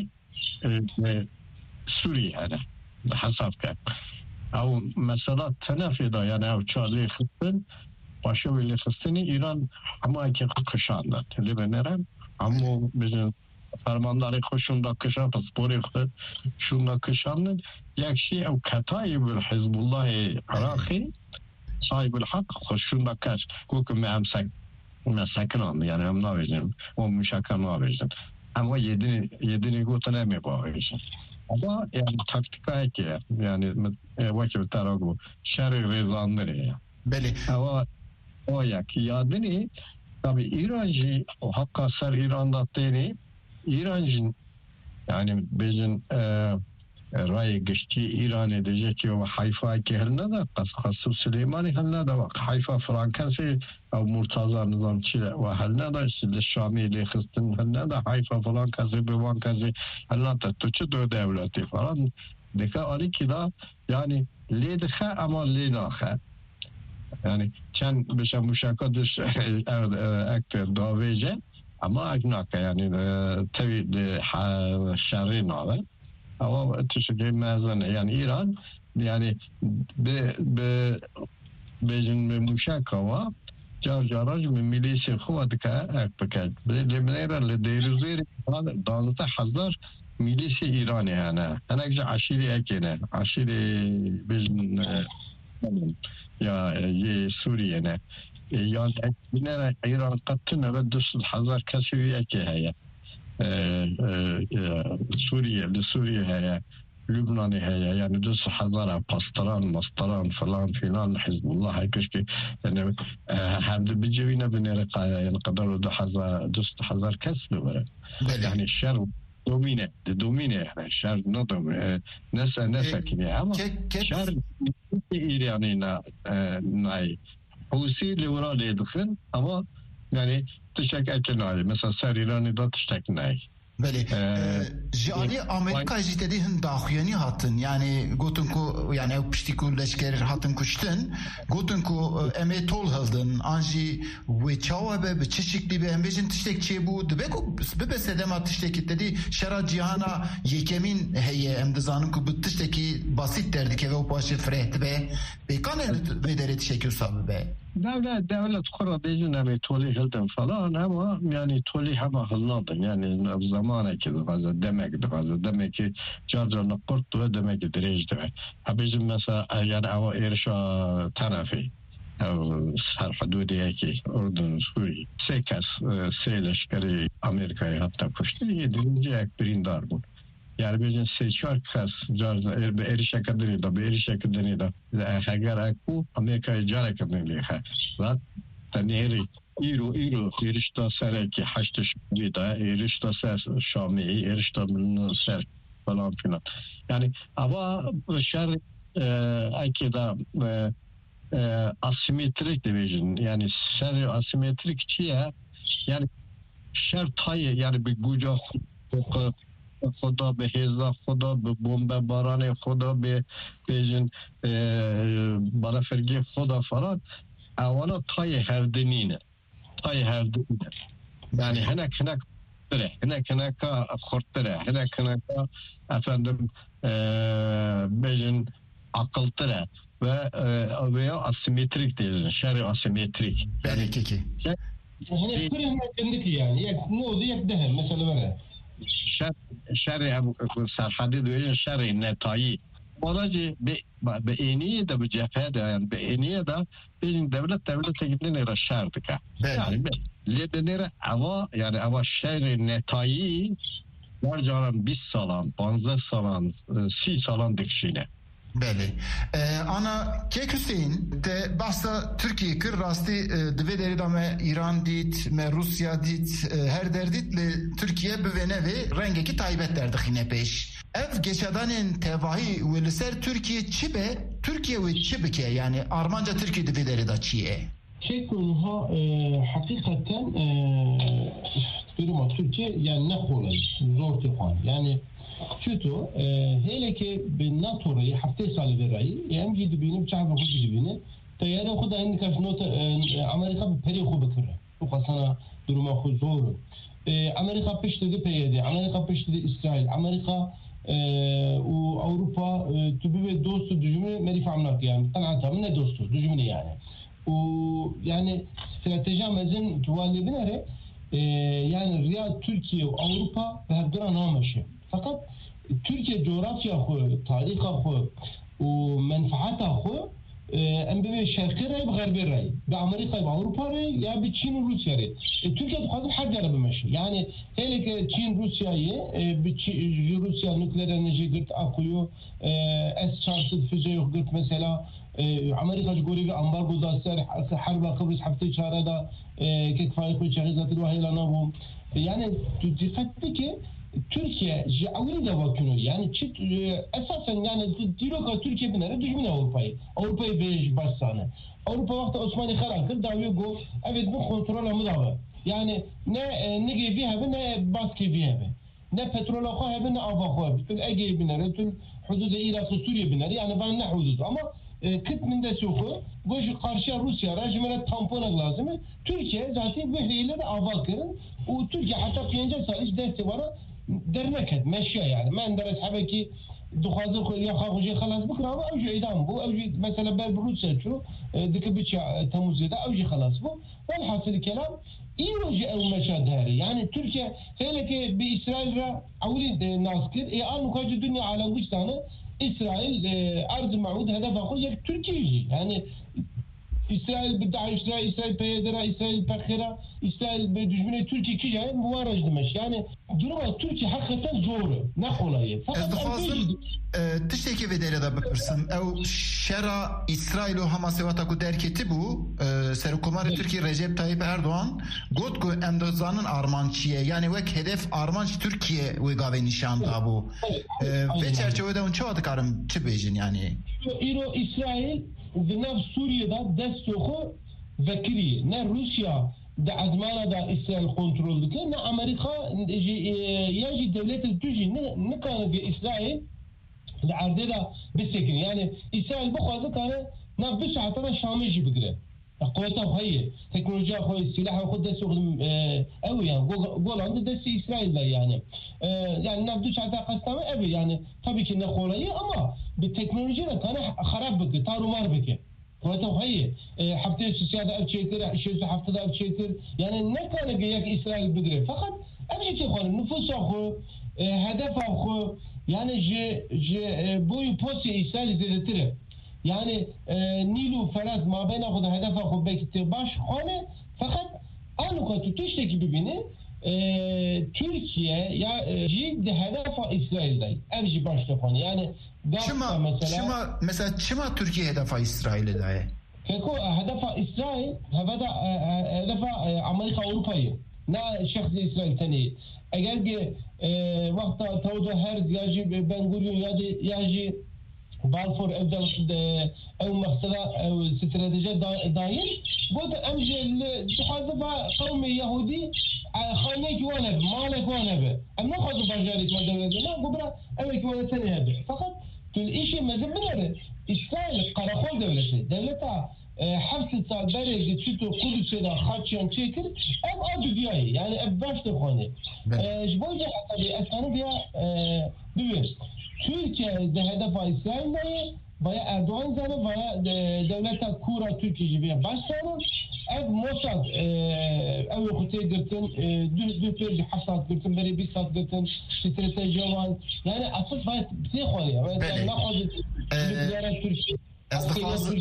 E: سوري هذا بحسب كان أو مثلا تنافذة يعني أو تشارلي خصن وشو اللي خصني إيران أما كي قشانة اللي بنرم أما بزن فرمانداری خوشون دا کشان پاسپوری خود شون دا کشانن یک شيء أو كتائب الحزب الله عراقي صاحب الحق خوشون دا کش کوکم همسک مسکنان yani hem ne vereceğim o müşakka ne vereceğim ama yedi yedi gotana mı bağıracağım ama yani taktik ki yani vakit tarago şerri rezanları ya
D: beli
E: ama o ya ki yadını tabi İrancı o hakka ser İran'da teni İrancı yani bizim رأي قشتي إيران دجاكي وحيفا كهلنا دا قصب سليماني هلنا دا حيفا فرانكاسي أو مرتضى نظام تشيلا وهلنا دا الشامي اللي خستن هلنا دا حيفا فرانكاسي بوانكاسي هلنا دا تشدو دولتي فران دكا أريكي دا يعني لي دخا أما لي ناخا يعني كان بشا مشاكا دش أكتر داويجة أما أجناكا يعني تبي شارين هذا ama teşekkür mezen yani İran yani be be bejin be muşakava car caraj mi milisi kuvadika ekpaket lemnera le derizeri dağlıta hazar milisi İran yani anakca aşiri ekene aşiri bejin ya ye Suriye'ne yani binara İran kattına ve düsül hazar kasivi ekehaya سوريا لسوريا هي لبنان هي يعني دوس حضارة باستران مستران فلان فلان حزب الله هاي كشكي يعني هم بيجينا بنرقى يعني قدروا ده حزار دوس حزار كسب ولا يعني الشر دومينة دومينة يعني الشر نظم نسا نسا كذي أما شر يعني نا ناي حوسي اللي ورا اللي يدخل أما يعني تشتك أكل ناي مثلا سر إيراني ده تشتك ناي
D: بله جالی آمریکا جیتدی هن داخویانی هاتن یعنی گوتن کو یعنی او پشتی کو لشکر هاتن کشتن گوتن کو امی تول هلدن آنجی و چاوه به به چه شکلی به ام بیجن تشتک چی بود بگو به سدما تشتکی تدی شرا جهانا یکمین هی ام دزانن کو تشتکی بسیط درد که و پاش فرهت به بکانه به درت شکل صاحب به
E: devlet devlet kura bejine toli hilden falan ama yani toli hema hılladın yani zamanı ki fazla demek fazla demek ki carcarını kurttu demek ki direjdi ha bizim mesela yani ama erişa tarafı her hududiye ki Ürdün Suriye sekiz seyleşkeri Amerika'ya hatta kuştu yedinci ek birindar bu. Yani bizim seçer kas carcar erişe kadını da erişe kadını da eğer akbu Amerika'ya cari kadını ha ve taneri İro İro erişte sereki haçta şimdi da erişte ser Şami erişte ser falan filan. Yani ama şer akida asimetrik division yani şer asimetrik çiğe yani şer tayı yani bir güca خدا به هزا خدا به بمب باران خدا به بیجن برای فرگی خدا فراد اولا تای هردنینه تای هردنینه yani هنک هنک تره هنک هنک خورتره هنک هنک efendim بیجن akıl tire ve veya asimetrik değil şer'i asimetrik
D: yani ki ki
F: hani kırım kendiki yani yak ne oldu yak dehem mesela böyle
E: şer şer'i serhadi diyor şer'i netayı Olacı be be eniye de bu cephede yani be eniye de bizim devlet devlete gittiğinde şerdik ha yani ledenere ama yani ama şer'i netayı var canım biz salan banza salan si salan dikşine
D: بله انا که حسین ده بحثا ترکیه کر راستی دوی داری دامه ایران دیت me روسیا دیت her derdit le Türkiye bivene ve rengeki taybet derdixine peş ev geçadanın tevahi ve ser Türkiye çibe Türkiye ve çibike yani Armanca Türkiye دوی داری da çiye
F: şey konuha hakikaten durum Türkiye yani ne kolay zor tıkan yani Çünkü hele ki bir NATO'yu hafta salı verayı, hem gidip benim çağırma kutu gibini, tayara kuda indi kaç nota Amerika bir peri kubu kırı. Bu kasana duruma kutu zor. Amerika peştedi peydi, Amerika peştedi İsrail, Amerika و Avrupa tübü ve dostu düzümü merif amnak yani. Tanıtamı ne dostu düzümünü yani. O yani strateji amacın tuvali binere yani Riyad, Türkiye, Avrupa ve her duran amaşı. Fakat Türkiye coğrafya xo, tarih xo, o menfaat xo, em be şerqi ray ve garbi ray, be Amerika ve Avrupa ray ya be Çin ve Rusya ray. Türkiye bu kadar her yere bemeşi. Yani hele ki Çin Rusya'yı, be Rusya nükleer enerji gırt akıyor, S çarşı füze yok gırt mesela. Amerika جوری امبارگو داشته حرب قبرس هفته چهارده دا که فایق چهارده رو هیلا نبود yani dikkat ki Türkiye avni de bakıyor yani çift esasen yani diyor Türkiye binere düşman Avrupa'yı Avrupa'yı beş başsanı Avrupa vakti Osmanlı karakter davet go evet bu kontrol amıda yani ne ne gibi habe ne bas gibi habe ne petrol habe ne ava habe tüm Ege binere tüm hududu Irak Suriye binere yani ben ne hudud ama kıt minde soku bu karşı Rusya rejimine tampon lazım Türkiye zaten böyle de ava kırın o Türkiye hatta piyonca sayış deste var درنك ماشية يعني ما ندرس حبكي دخازر يا خاوجي خلاص بكرة أو أوجي إدام بو أوجي مثلا باب روسيا شو دك بيتش تموز ده أوجي خلاص بو والحاصل الكلام يوجي أو مشهد هاري يعني تركيا هي لك بإسرائيل را أولي ناسكر إيه أنا كاج الدنيا على وش تانه إسرائيل أرض معود هدف أقول يك تركيا يعني İsrail بدعي İsrail İsrail peyedera İsrail pakhira İsrail be düşmene Türkiye ki yani muvaraj demiş yani durum Türkiye hakikaten zor ne kolay
D: fakat tişteki ve derede bakırsın ev şera İsrail o Hamas ve taku derketi bu serkumarı Türkiye Recep Tayyip Erdoğan gotku endozanın Armançiye yani vek hedef Armanç Türkiye ve gave nişanda bu ve çerçevede onu çoğu tıkarım çıbejin yani
F: İro İsrail ve nav Suriye'de dest yoku vekiri ne Rusya de azmana da İsrail kontrol dike ne Amerika ya ji devlet tüji ne ne kanı İsrail de ardı da bisekin yani İsrail bu kadar tane ne bir saatine Şam'ı ji bigire قوته هي تكنولوجيا خوي السلاح وخد سوق قوي يعني قول عنده دس اسرائيل يعني يعني نبدو حتى قسمه ابي يعني tabii ki ne kolay ama bir teknolojiyle tane harap bıkı tarumar bıkı قوته هي haftaya siyada ölçekler şey haftada ölçekler yani ne kadar gerek İsrail bigire fakat öyle ki konu nüfus akı hedef akı yani je je bu posi İsrail zedetir yani e, Nilu Ferhat mabeyne kadar hedef akı bekti baş hane fakat anı tutuştaki birbirini e, Türkiye ya ciddi hedef İsrail'de evci başta konu yani
D: Çıma mesela Çıma mesela Çıma Türkiye hedef İsrail'de
F: Feko hedef İsrail havada hedef Amerika Avrupa'yı ne şahsi İsrail tani eğer ki vakta tavda her yacı Ben Gurion yacı Balfour evden ev mesela ev strateji dair bu da emcil tuhazıba kavmi Yahudi خانه كوانه مال كوانه اما خذوا بجارك ما دولتنا قبره اما كوانه ثانيه هذا فقط كل شيء ما زبنه اسرائيل قراخول دولته دولتها حبس الصادري جتو كل شيء خاطشان تشكر ام ادوياي يعني باش تخونه جبوجه حتى اسانه بها دوير Türkiye de hedef İsrail'de baya Erdoğan zanı baya devlete kura Türkiye gibi başlanır. Ev Mossad ev okutaya gırtın, düz hasat gırtın, beri bir saat gırtın, strateji var. Yani asıl baya bir şey koyuyor. Yani ne koyuyor? Türkiye, Türkiye.
D: Ez dixwazim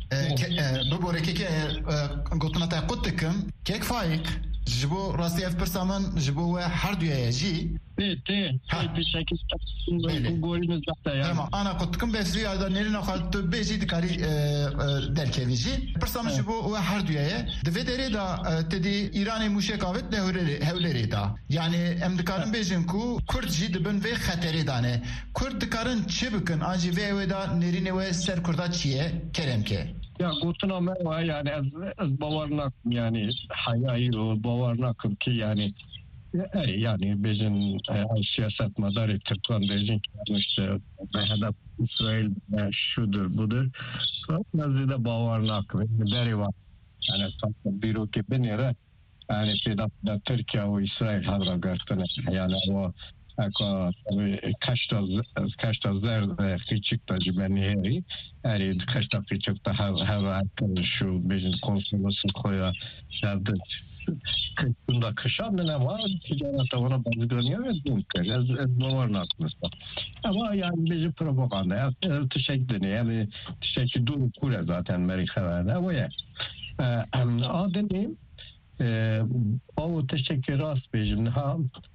D: bibore keke gotina te qut dikim kek faik ji bo rastî ev pirsa min ji bo we her duye jî
E: tê tê bir şekil golümüz zaten yani.
D: Tamam ana qut dikim bezî ya da nerine xwe tu bêjî dikarî derkevî jî pirsa min ji bo we her duye divê derê da tedî İranê mûşek avêt ne hewlerê da yani em dikarin bêjin ku Kurd jî dibin vê xeterê da ne Kurd dikarin çi bikin an jî vê ew da nerînê we ser Kurda çiye keremke
E: Ya gotuna me var yani ez, ez bavarnak yani hayayı o bavarnakım ki yani yani bizim e, siyaset madarı Türkmen bizim işte hedef İsrail e, şudur budur nazide bavarnakım deri var yani sanki bir o ki ben yere yani da Türkiye ve İsrail hadra görtene yani o Eko kaçta kaçta zerde küçük de cümleleri yani kaçta küçük de her her şu bizim konsolosun koya zerde kışında kışan ne var ticarette ona bazılarını verdim ki ez ez var naklısı ama yani bizim propaganda teşekkür yani teşekkür dur kule zaten Amerika'da ama ya adını o teşekkür rast bizim ha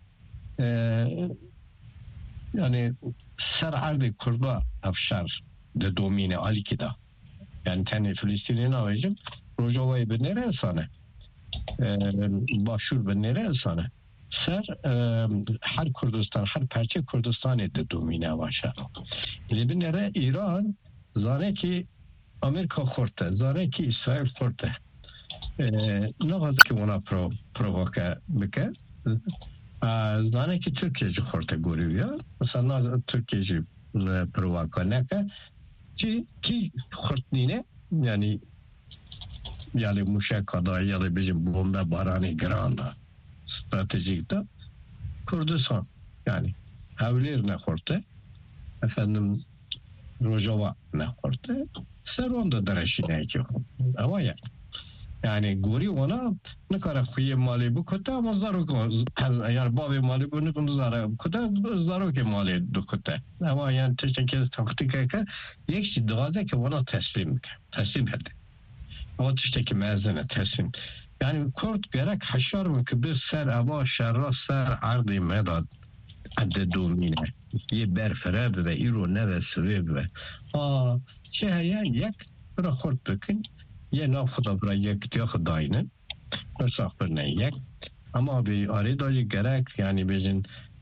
E: yani ser ardı kurda afşar de domine alikida yani tane Filistin'in avcım Rojava'yı bir nereye sana başvur bir nereye sana ser her Kurdistan her parça Kurdistan'ı de domine başa ile bir nereye İran zane ki Amerika korte zane ki İsrail korte ne var ki ona provoke bike zane ki Türkiye'ci korte görüyor. Mesela Türkiye'ci provoke ne ki ki kortnine yani yani muşakada ya da bizim bomba barani granda stratejikte Kurdistan yani havlir ne korte efendim Rojava ne korte seronda dereşine ki ama ya yani gori ona ne kadar kuye mali bu kota ama zarok yani babi mali bunu bunu zarok kota zarok mali do kota ama yani teşekkür taktik ki yekşi doğada ki ona teslim teslim etti ama teşekkür mezene teslim yani kurt gerek haşar mı ki bir ser ama şerra ser ardı medad adde domine ye berfered ve iro ne ve sebebe ha şey yani yak rakort bakın یه نافذ برای یک تیاخ داینه نسخت برنه یک اما به آره دایی گرک یعنی بجن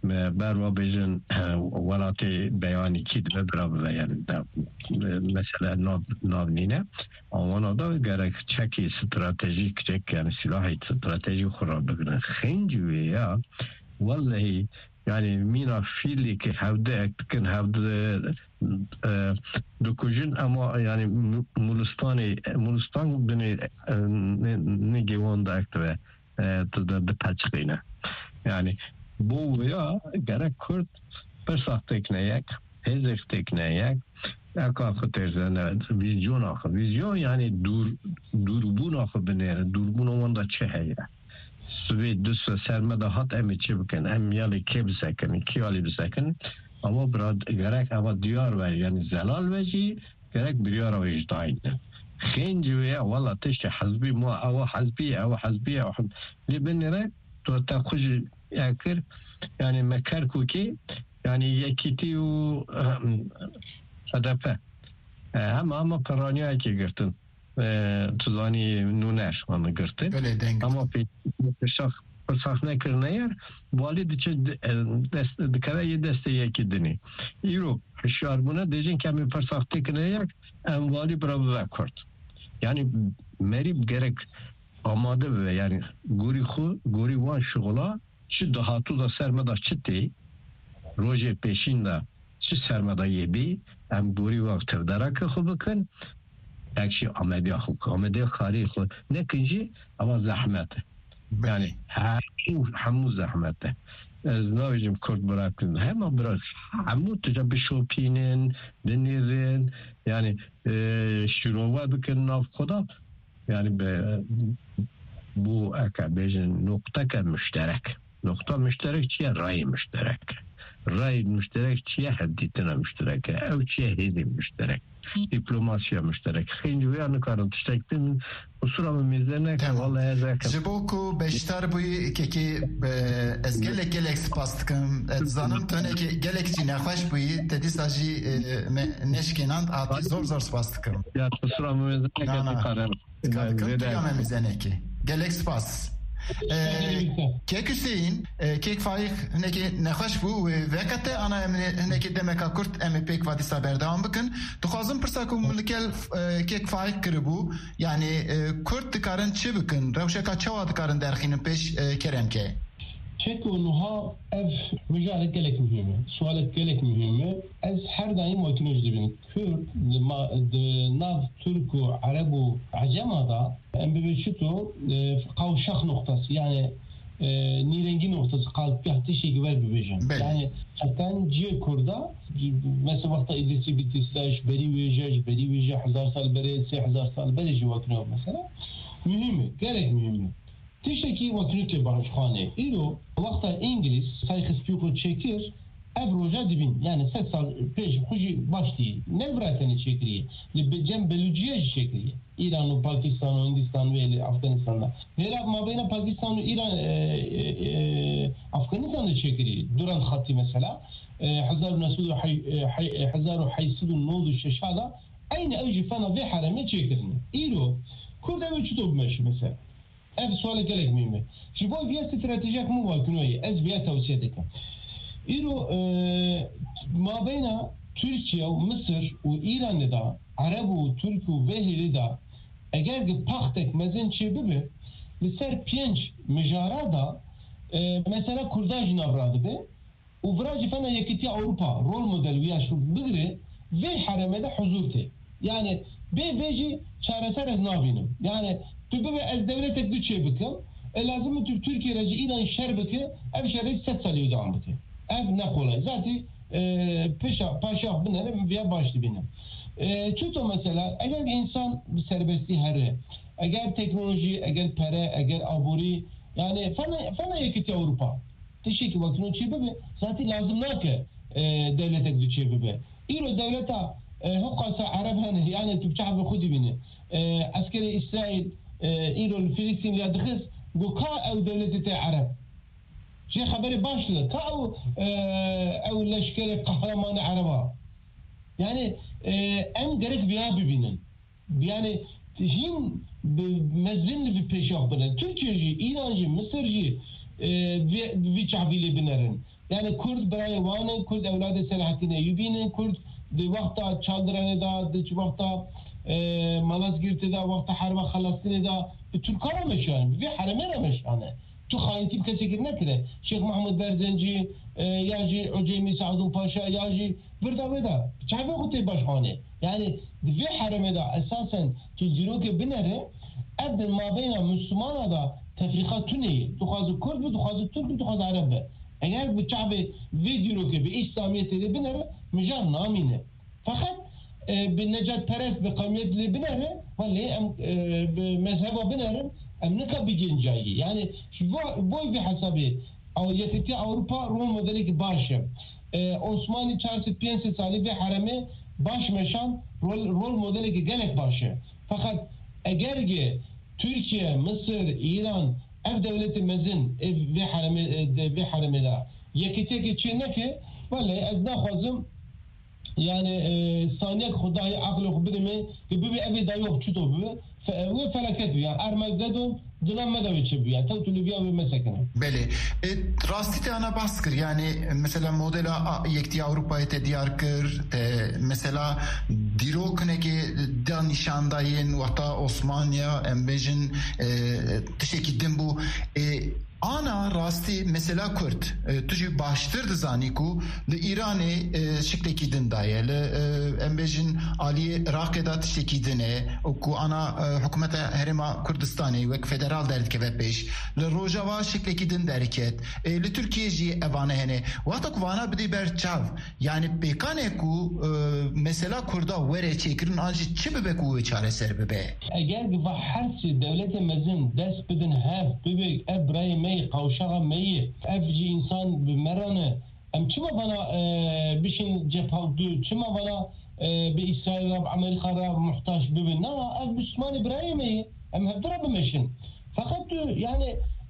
E: بروا بیشن ولاتی بیانی کی دل برا بیان مثلا ناب ناب نینه آوانا دا گرک چکی استراتژیک چک یعنی سلاح استراتژی خراب بکنن خنجوی یا والله yani mina fiili ki havde ektikin havde dokujun ama yani Mulistan'ı Mulistan beni ne gevanda ektive da da paçkine yani bu veya gerek Kürt persah tekneyek hezef tekneyek akafı terzene vizyon akı vizyon yani dur durbun akı beni durbun onda çeheye Süveyt düsse sermede hat emi çebiken em yali kebsekin iki yali bisekin ama birad gerek ama diyar ve yani zelal veci gerek bir yara vecdayn خنجي والله تشي حزبي مو او حزبيه او حزبيه او لبنره تو تاخذ ياكر يعني مكر كوكي يعني يكيتي و هدفه هم اما قرانيه كي گرتن تزانی نونش من گرفته اما پیشاخ پرساخ نکرنه یر والی دیچه دست دکره یه دسته یکی دنی ایرو هشیار بونه دیجین کمی پرساخ تکنه یک ام والی برا بکرد yani merib gerek amade ve yani guri xu guri van şugula çi dahatu da sermeda çiti roje peşinde çi sermeda yebi em guri van tevdaraka xu bakın ekşi amede xu amede khari xu ne kinci ama zahmet yani hamu hamu zahmet ez navicim kurt bırakın hemen biraz hamu tecrübe şopinin denizin yani şirova dükkan nav koda yani bu akabejin nokta müşterek nokta müşterek çiye ray müşterek ray müşterek çiye hadditine müşterek ev çiye hedi müşterek diplomasiya müşterek xinci ve anıkarın tiştektin usuramı mizlerine ki vallahi ezek
D: jiboku beştar buyu keki ez gelek gelek spastıkım zanım töneki gelek cine hoş buyu dedi saji neşkenand ati zor zor spastıkım
E: ya usuramı mizlerine anıkarın
D: karkım tuyame mizeneki gelek spas Kek Hüseyin, kek faik neki nexweş bû ve vekate ana em neki demeka Kürt em pek vadisa berdewam bikin. Dixwazim pirsa ku milikel kek faik kiribû yani Kürt dikarin çi bikin? Rewşeka çawa dikarin derxînin pêş keremke?
F: Çek û niha ev mijarek gelek mühim e. Sualek gelek mühim e. Ez her daim wakînej dibin. Kürt di nav Türk û Arab û Acema da em bibêjîto qawşax noktası yani nirengi noktası qalbgah tişê giber bibêjin. Yani heten ciye Kurda mesela vakta İdrisi bitistaş beri wêje beri wêje hezar sal beri sê hezar sal beri jî wakîne mesela mühim e. Gerek mühim e. Tiştekî wakînûtê başxane îro vakta İngiliz sayxespîxo çekir ev roja dibin yani sed sal pêş xwe jî baş dî ne biratene çekiriye li cem Belûciye jî çekiriye İran û Pakistan û Hindistan ve Afganistan'da hêra mabeyna Pakistan û İran Afganistan'da çekiriye duran xattî mesela hezar nesûd û hezar û heysîd û nod û şeşada aynı ew jî fena vê heremê çekirin îro Kurd ew çito bimeşi mesela ev suale gelek miyim? Ji bo viya stratejik mu vakinoyi ez viya tavsiye dikim. İro mabeyna Türkiye û Mısır û İran'da da Arab û Türk û vehili da eger ki paxtek mezin çi bibe li ser pênc mijara da mesela Kurda jî navra dibe û vira jî fena yekîtiya Avrupa rol model viya şû bigire vê heremede huzur tê yani bê vê jî çareser ez nabînim yani tu bibe ez devletek du çê bikim e lazım tu Türkiye jî İran şer bike ev şerê sed salî devam bike ev ne kolay zaten peşa paşa binerim veya başlı benim çuto mesela eğer insan bir serbestliği here eğer teknoloji eğer pere eğer aburi yani fena fena yekiti Avrupa teşekkür vaktin çi bibe zaten lazım nake devletek du çê bibe İro devleta hukasa Arab hani yani tu çahbe khudi bini askeri İsrail İran Filistin ya dixis bu ka ev devleti te Arab. Şey haberi başlı ka ev ev leşkeri kahramanı Araba. Yani em gerek biya bibinin. Yani hin mezin bir peşah bile. Türkiye'ci, İrancı, Mısırcı vi çavili binerin. Yani Kurd برای وانه Kurd evladı Selahattin Eyyubi'nin Kurd de vakta Çaldıran'da de vakta Malazgirt'de vakta Harba Halastin'da Türkara meşan ve haremene meşane. Tu xainti kesekir nekire. Şeyh Mahmud Berzenci yaji Uceymi Saadun Paşa yaji burada veda. Çabe kutu başhane. Yani ve haremede esasen tu ziroke binere ebden mabeyna Müslümana da tefrikat tüneyi. Tukhazı Kurd ve tukhazı Türk ve tukhazı Arap. Eğer bu çabe ve ziroke bir İslamiyet'e de binere mücar namine. Fakat bir necat perest bir kavmiyetle binere vallahi mezhebe binere emneka bir gencayi. Yani boy bir hesabı yetiti Avrupa Rum modeli başı. Osmanlı çarşı piyansı sali ve haremi baş meşan rol, rol modeli gelek başı. Fakat eğer ki Türkiye, Mısır, İran ev devleti mezin ev ve haremi ve haremi da yekite geçene ki vallahi ezna khazım yani saniye Khudayı aklı khubirimi ki bir evi da yok çuto bu ve felaket yani Armageddon dilenmede biçim yani tavtulu bir evi mesekene.
D: Beli. E, rastite ana baskır yani mesela modela yekti Avrupa'ya te diyar kır te mesela dirokne ki da nişandayın vata Osmanya embejin e, teşekkürdüm bu e, ana rasti mesela Kürt e, tücü baştırdı zaniku le İran'ı e, şıktekidin daye le e, embejin Ali Rakeda teşekkürdüne oku ana e, hükümete herima Kürdistan'ı ve federal derdik ve peş le Rojava şıktekidin derket e, le Türkiye'ci evane hene vata kuvana bidi berçav yani pekane ku e, mesela Kürda vere çekirin anji çi bebe ku çare ser bebe
F: eğer ki vaharsi devlete mezin dest bidin hef bebek ebrahim قوشاغا مي افجي انسان بمرانه ام چما بنا بشين جبهه چما بنا باسرائيل بامريكا را محتاج ببنا اف بسمان ابراهيمي ام هدرا بمشن فقط يعني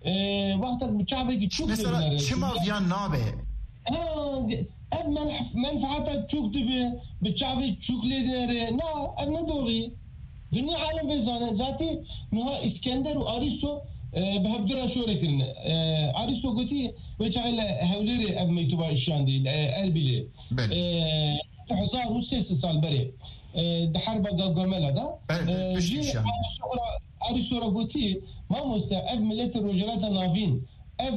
F: وقت بشعبك تشوف
D: مثلا چما يان نابه
F: اف منفعتك تشوف بشعبك تشوف لدره لا انا دوري dünya alem vezane zaten nuha İskender ve Aristo بهبدرا شوركن عريسو قتي وجعل هوليري اب ميتوبا الشاندي البلي حصار وسيس سال بري ده حرب قاملا ده عريسو قتي ما مست اب ملت الرجالات نافين اب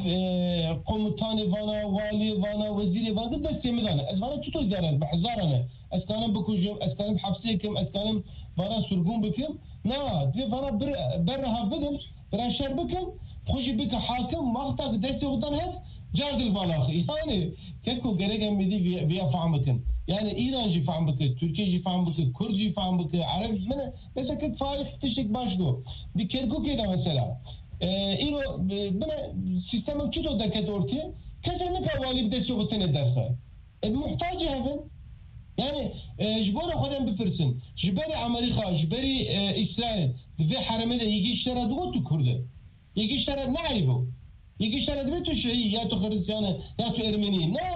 F: قومتان فانا والي فانا وزيري فانا ده سيمدانا از فانا تشتو دارن بحزارنا از كانم بكوجو از كانم حبسيكم از كانم فانا سرقون بكم نا دي فانا بر برها بدل براشر بكم خوشي بك حاكم وقتك دستي غدان هز جارد البالاخي يعني كيكو غريغا مدي بيا فهمكن يعني ايران جي فهمك تركيا جي فهمك كرد جي فهمك عرب من مثلا كنت فايق تشك باشدو دي كيركو كده مثلا ايرو بنا سيستم كده دكت اورتي كذا نكوالي بدسي غتن الدرسه المحتاج هذا يعني جبورا خدم بفرسن جبري امريكا جبري اسرائيل في حرمنا يجي اشترى دوت كرده يجي اشترى نعيبه يجي اشترى دبتو شيء يا تو خريجانه يا تو ارمني لا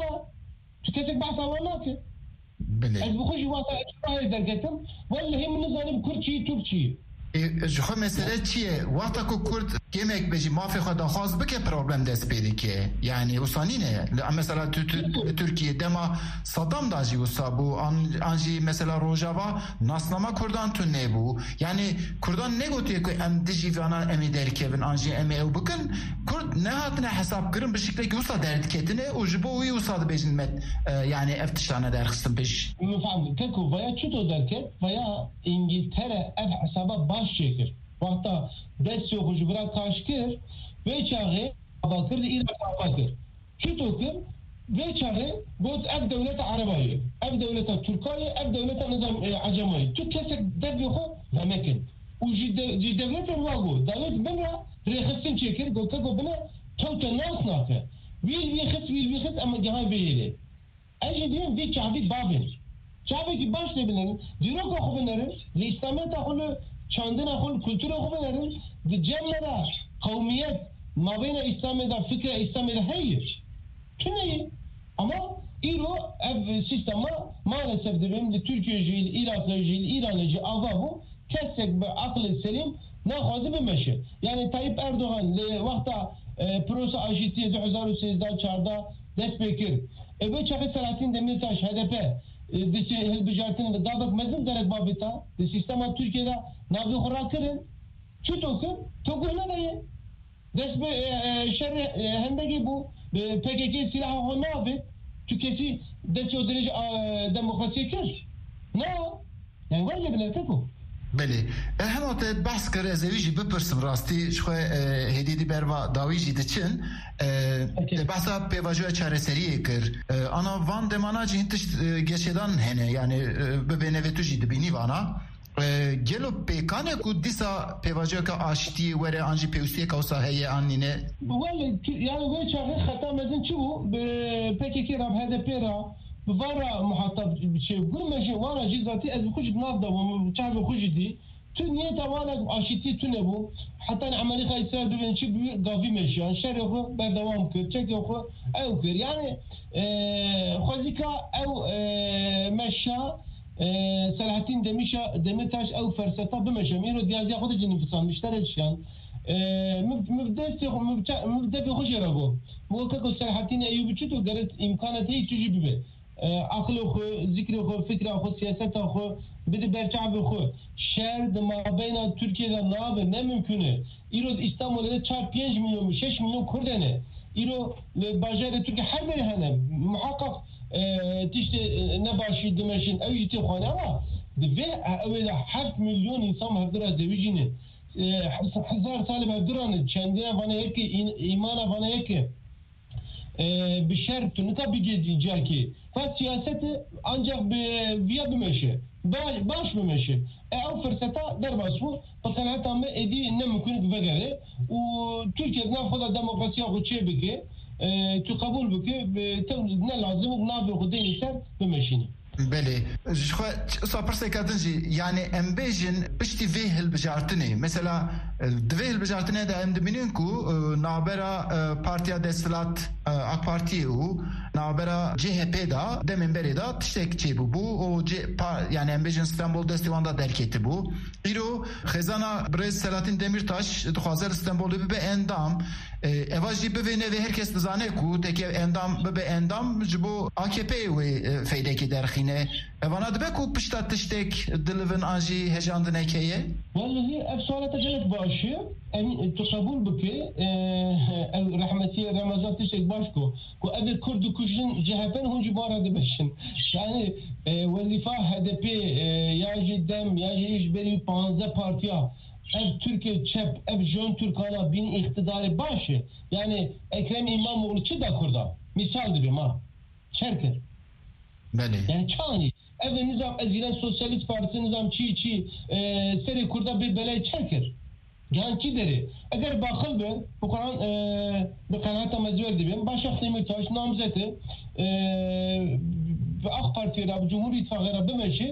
F: تكتك بعث والله بلي از بخوش واسع اشتراي درجتم ولا هي من نظام كرتشي تركي
D: جخو مسئله چیه؟ وقتا که کرد کمک بجی مافی خدا خواست بکه پروبلم دست پیدی که یعنی وصانی نه مثلا ترکیه دما صدام داجی وصا بو انجی مثلا روژاوا ناسنامه کردان تو نبو یعنی کردان نگوتیه که ام دیجی وانا امی درکه بن انجی امی او بکن کرد نهاتنه حساب کرن به شکلی که وصا درد کتنه و جبو وی وصا ده بجن مت yani eftiştane derxistin beş.
F: Müfahım. Keko veya çuto derken veya İngiltere ev hesaba baş çekir. Vakta dest yok ucu bırak kaşkır ve çağı bakır İran bakır. Çuto kır ve çağı boz ev devleti Arabayı, ev devleti Türkiye, ev devleti nizam Acamayı. Tut kesek dev yok demekin. U ji devleti vago, devlet bana rexistin çekir, gokako bana tavta nas nakı. Vil vi xis vil vi xis ama cihan beyli. Ece diyem bir çavi babin. Çavi ki baş ne bilerim. Dirok oku bilerim. İslamiyet akıllı, çandın akıllı, kültür oku bilerim. Cemlere, kavmiyet, mabeyne İslamiyet'e, fikre İslamiyet'e hayır. Tüneyi. Ama İro ev sistema maalesef de benim de Türkiye'ciyle, Irak'lıcıyla, İran'lıcı ava bu. Kessek be akıl selim ne khazı bir meşe. Yani Tayyip Erdoğan le vakta prosa ajitiye iki bin on sekizde çarda dest bekir. Eve çakı Selahattin Demirtaş H D P dişi hilbijartının da davak mezun derek babita de sistema Türkiye'de navi horakırın çut okur tokuhuna dayı dest be şerri hendeki bu P K K silahı honavi tüketi dest o derece demokrasiye kır ne yani var ya bile bu
D: بله هم وقت بحث کرده از ویژی بپرسم راستی شخو هدیدی بروا داویجی دچن بحثا پیواجوه چاره سریه کر انا وان دمانا جی هنتش گشدان هنه yani ببینه و توجی دبینی وانا گلو پیکانه کو دیسا پیواجوه که آشتی وره آنجی پیوستیه که اوسا هیه آنینه
F: ولی yani ve çare خطا مزن چو P K K را H D P را بفارا محطب بشيء كل ما شيء وانا جزاتي از بخش بنافذة ومشعب بخش دي تنية توانا عشتي تنبو حتى العملية خايسة بين شيء قافي مشيان شر يخو بردوام كر شك يخو أو كر يعني خزيكا أو مشى سلاحتين دمشة دمتاش أو فرستا بمشى ميرو ديازي خود جن انفصال مشتركشان مبدأ مبدأ بخش يرابو مو كاكو سلاحتين أيوب شتو قرت إمكانته تجيب به عقل خو ذکر خو فکر خو سیاست خو بده برچاب خو شهر ما بین ترکیه و ناب نه ممکنه ایرو استانبول'da چهار پنج میلیون شش میلیون کردنه ایرو باجر ترکیه هر بری هنه محقق تیشته نباشی دمشین اوی تی خانه ama ve öyle هفت میلیون insan hafdura devicini هزار سال hafduranı kendine bana yeki imana bana yeki بشرط نتابع جاكي فالسياسة ancak via بمشي باش بمشي او فرصتا در باسو بقناعة تامة ادي ne mümkün بغيره وتركيا ناخذ ديمقراطية وشي بكي تقبل بكي ne lazım نابي خدين يسر بمشيني
D: بله جخوا سپرسه کردن جی یعنی ام بیجن پشتی وی هل بجارتنی مثلا دوی هل بجارتنی ده ام دبینین کو نابرا پارتیا دستلات AK Parti او نابرا C H P da demin beri da tiştek çi bu bu o yani ام بیجن İstanbul destivanda derketi bu İro Xezana Brez Selahattin Demirtaş duhazer İstanbul'da bir endam evajı bir ve herkes dizane ku teki endam bir endam bu A K P ve feydeki derxine evana da ku pişta tiştek dilivin anji hejandın ekeye
F: vallahi efsalata gelip başı emin تصابول بكي رحمتي رمضان تشك باشكو كو ابي كرد كوجن جهتين هم جبارة دبشن يعني وظيفة H D P ياجي دم ياجي اجبري پانزده partya ev Türkiye çep ev Jön Türkan'a bin iktidarı başı yani Ekrem İmamoğlu çi da kurda misal gibi ma Çerker yani çani ev nizam ezilen Sosyalist Partisi nizam çi çi seri kurda bir belay Çerker gençi deri eğer bakıl ben bu Kur'an bir kanaata mezver dibim başak Demirtaş namzeti ve AK Parti'ye Cumhur İttifakı'na bemeşi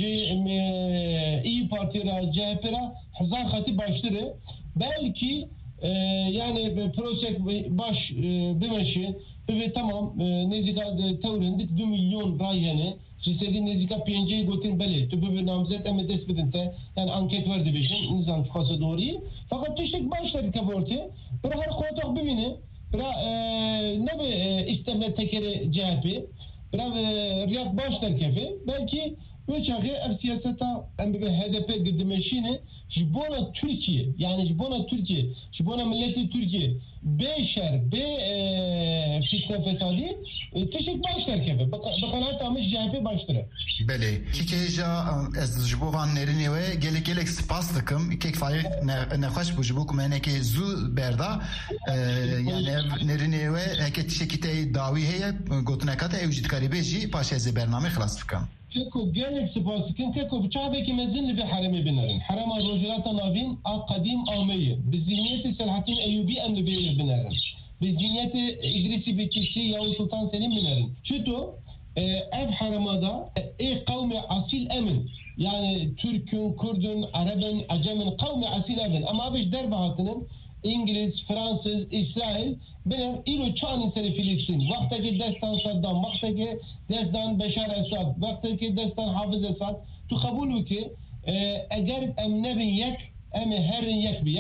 F: İyi Parti'ye C H P'ye Hazar Hatip başları belki yani prosek baş bemeşi ve tamam nezika tevrendik bir milyon rayyanı Sisedi nezika piyenceyi gotin beli tübü bir namzet eme tespitinde yani anket verdi beşin nizam fazla doğru fakat teşek başları kaporti bir her kotak bimini bir ne bir istemle tekeri C H P bir riyad başlar kefi belki Veçağı ev siyaseta em bir H D P gıdımeşini jibona Türkiye yani jibona Türkiye jibona milleti Türkiye beşer be sistem fesadi teşek başlar kefe bakanat amış C H P başları.
D: Beli kikeja ez jibovan nerini ve gelek gelek spas takım kek fayı ne hoş bu jibuk meneki zu berda yani nerini ve heket şekite davi heye gotnakata evjit karibeji paşeze bername xlas fikam.
F: كيكو جالك سباسكين كيكو بشعبك مازال في حرمي بنارن حرم الرجلات نافين قديم آمية بالزينيات سلحتين أيوبي أم نبيه بنارن بالزينيات إدريسي بكيسي ياو سلطان سليم بنارن شتو ev haramada e kavmi asil emin yani Türk'ün, Kürt'ün, Arap'ın, Acem'in kavmi asil emin ama abi derbahatının İngiliz, Fransız, İsrail benim ilo çağın seri Filistin vaktaki destan Saddam vaktaki destan Beşar Esad vaktaki destan Hafız Esad tu kabul ki eğer em nebin yek em herin yek biyek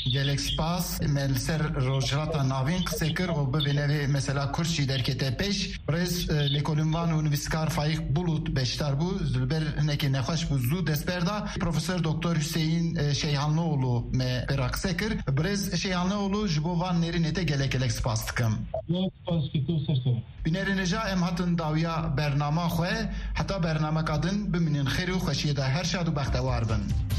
D: gelek spas melser rojrata navin ksekir o bevnevi mesela kurşi derkete peş brez lekolumvan universikar faik bulut beştar bu zülber neki nekhaş bu zu desperda Profesör Doktor Hüseyin Şeyhanlıoğlu me berak sekir brez Şeyhanlıoğlu jibovan nerinete gelek gelek spas tıkım. Binerinaja em hatın dawiya bernama xwe heta bernama kadın biminin xêr û xweşiyê de her şad û bextewar bin.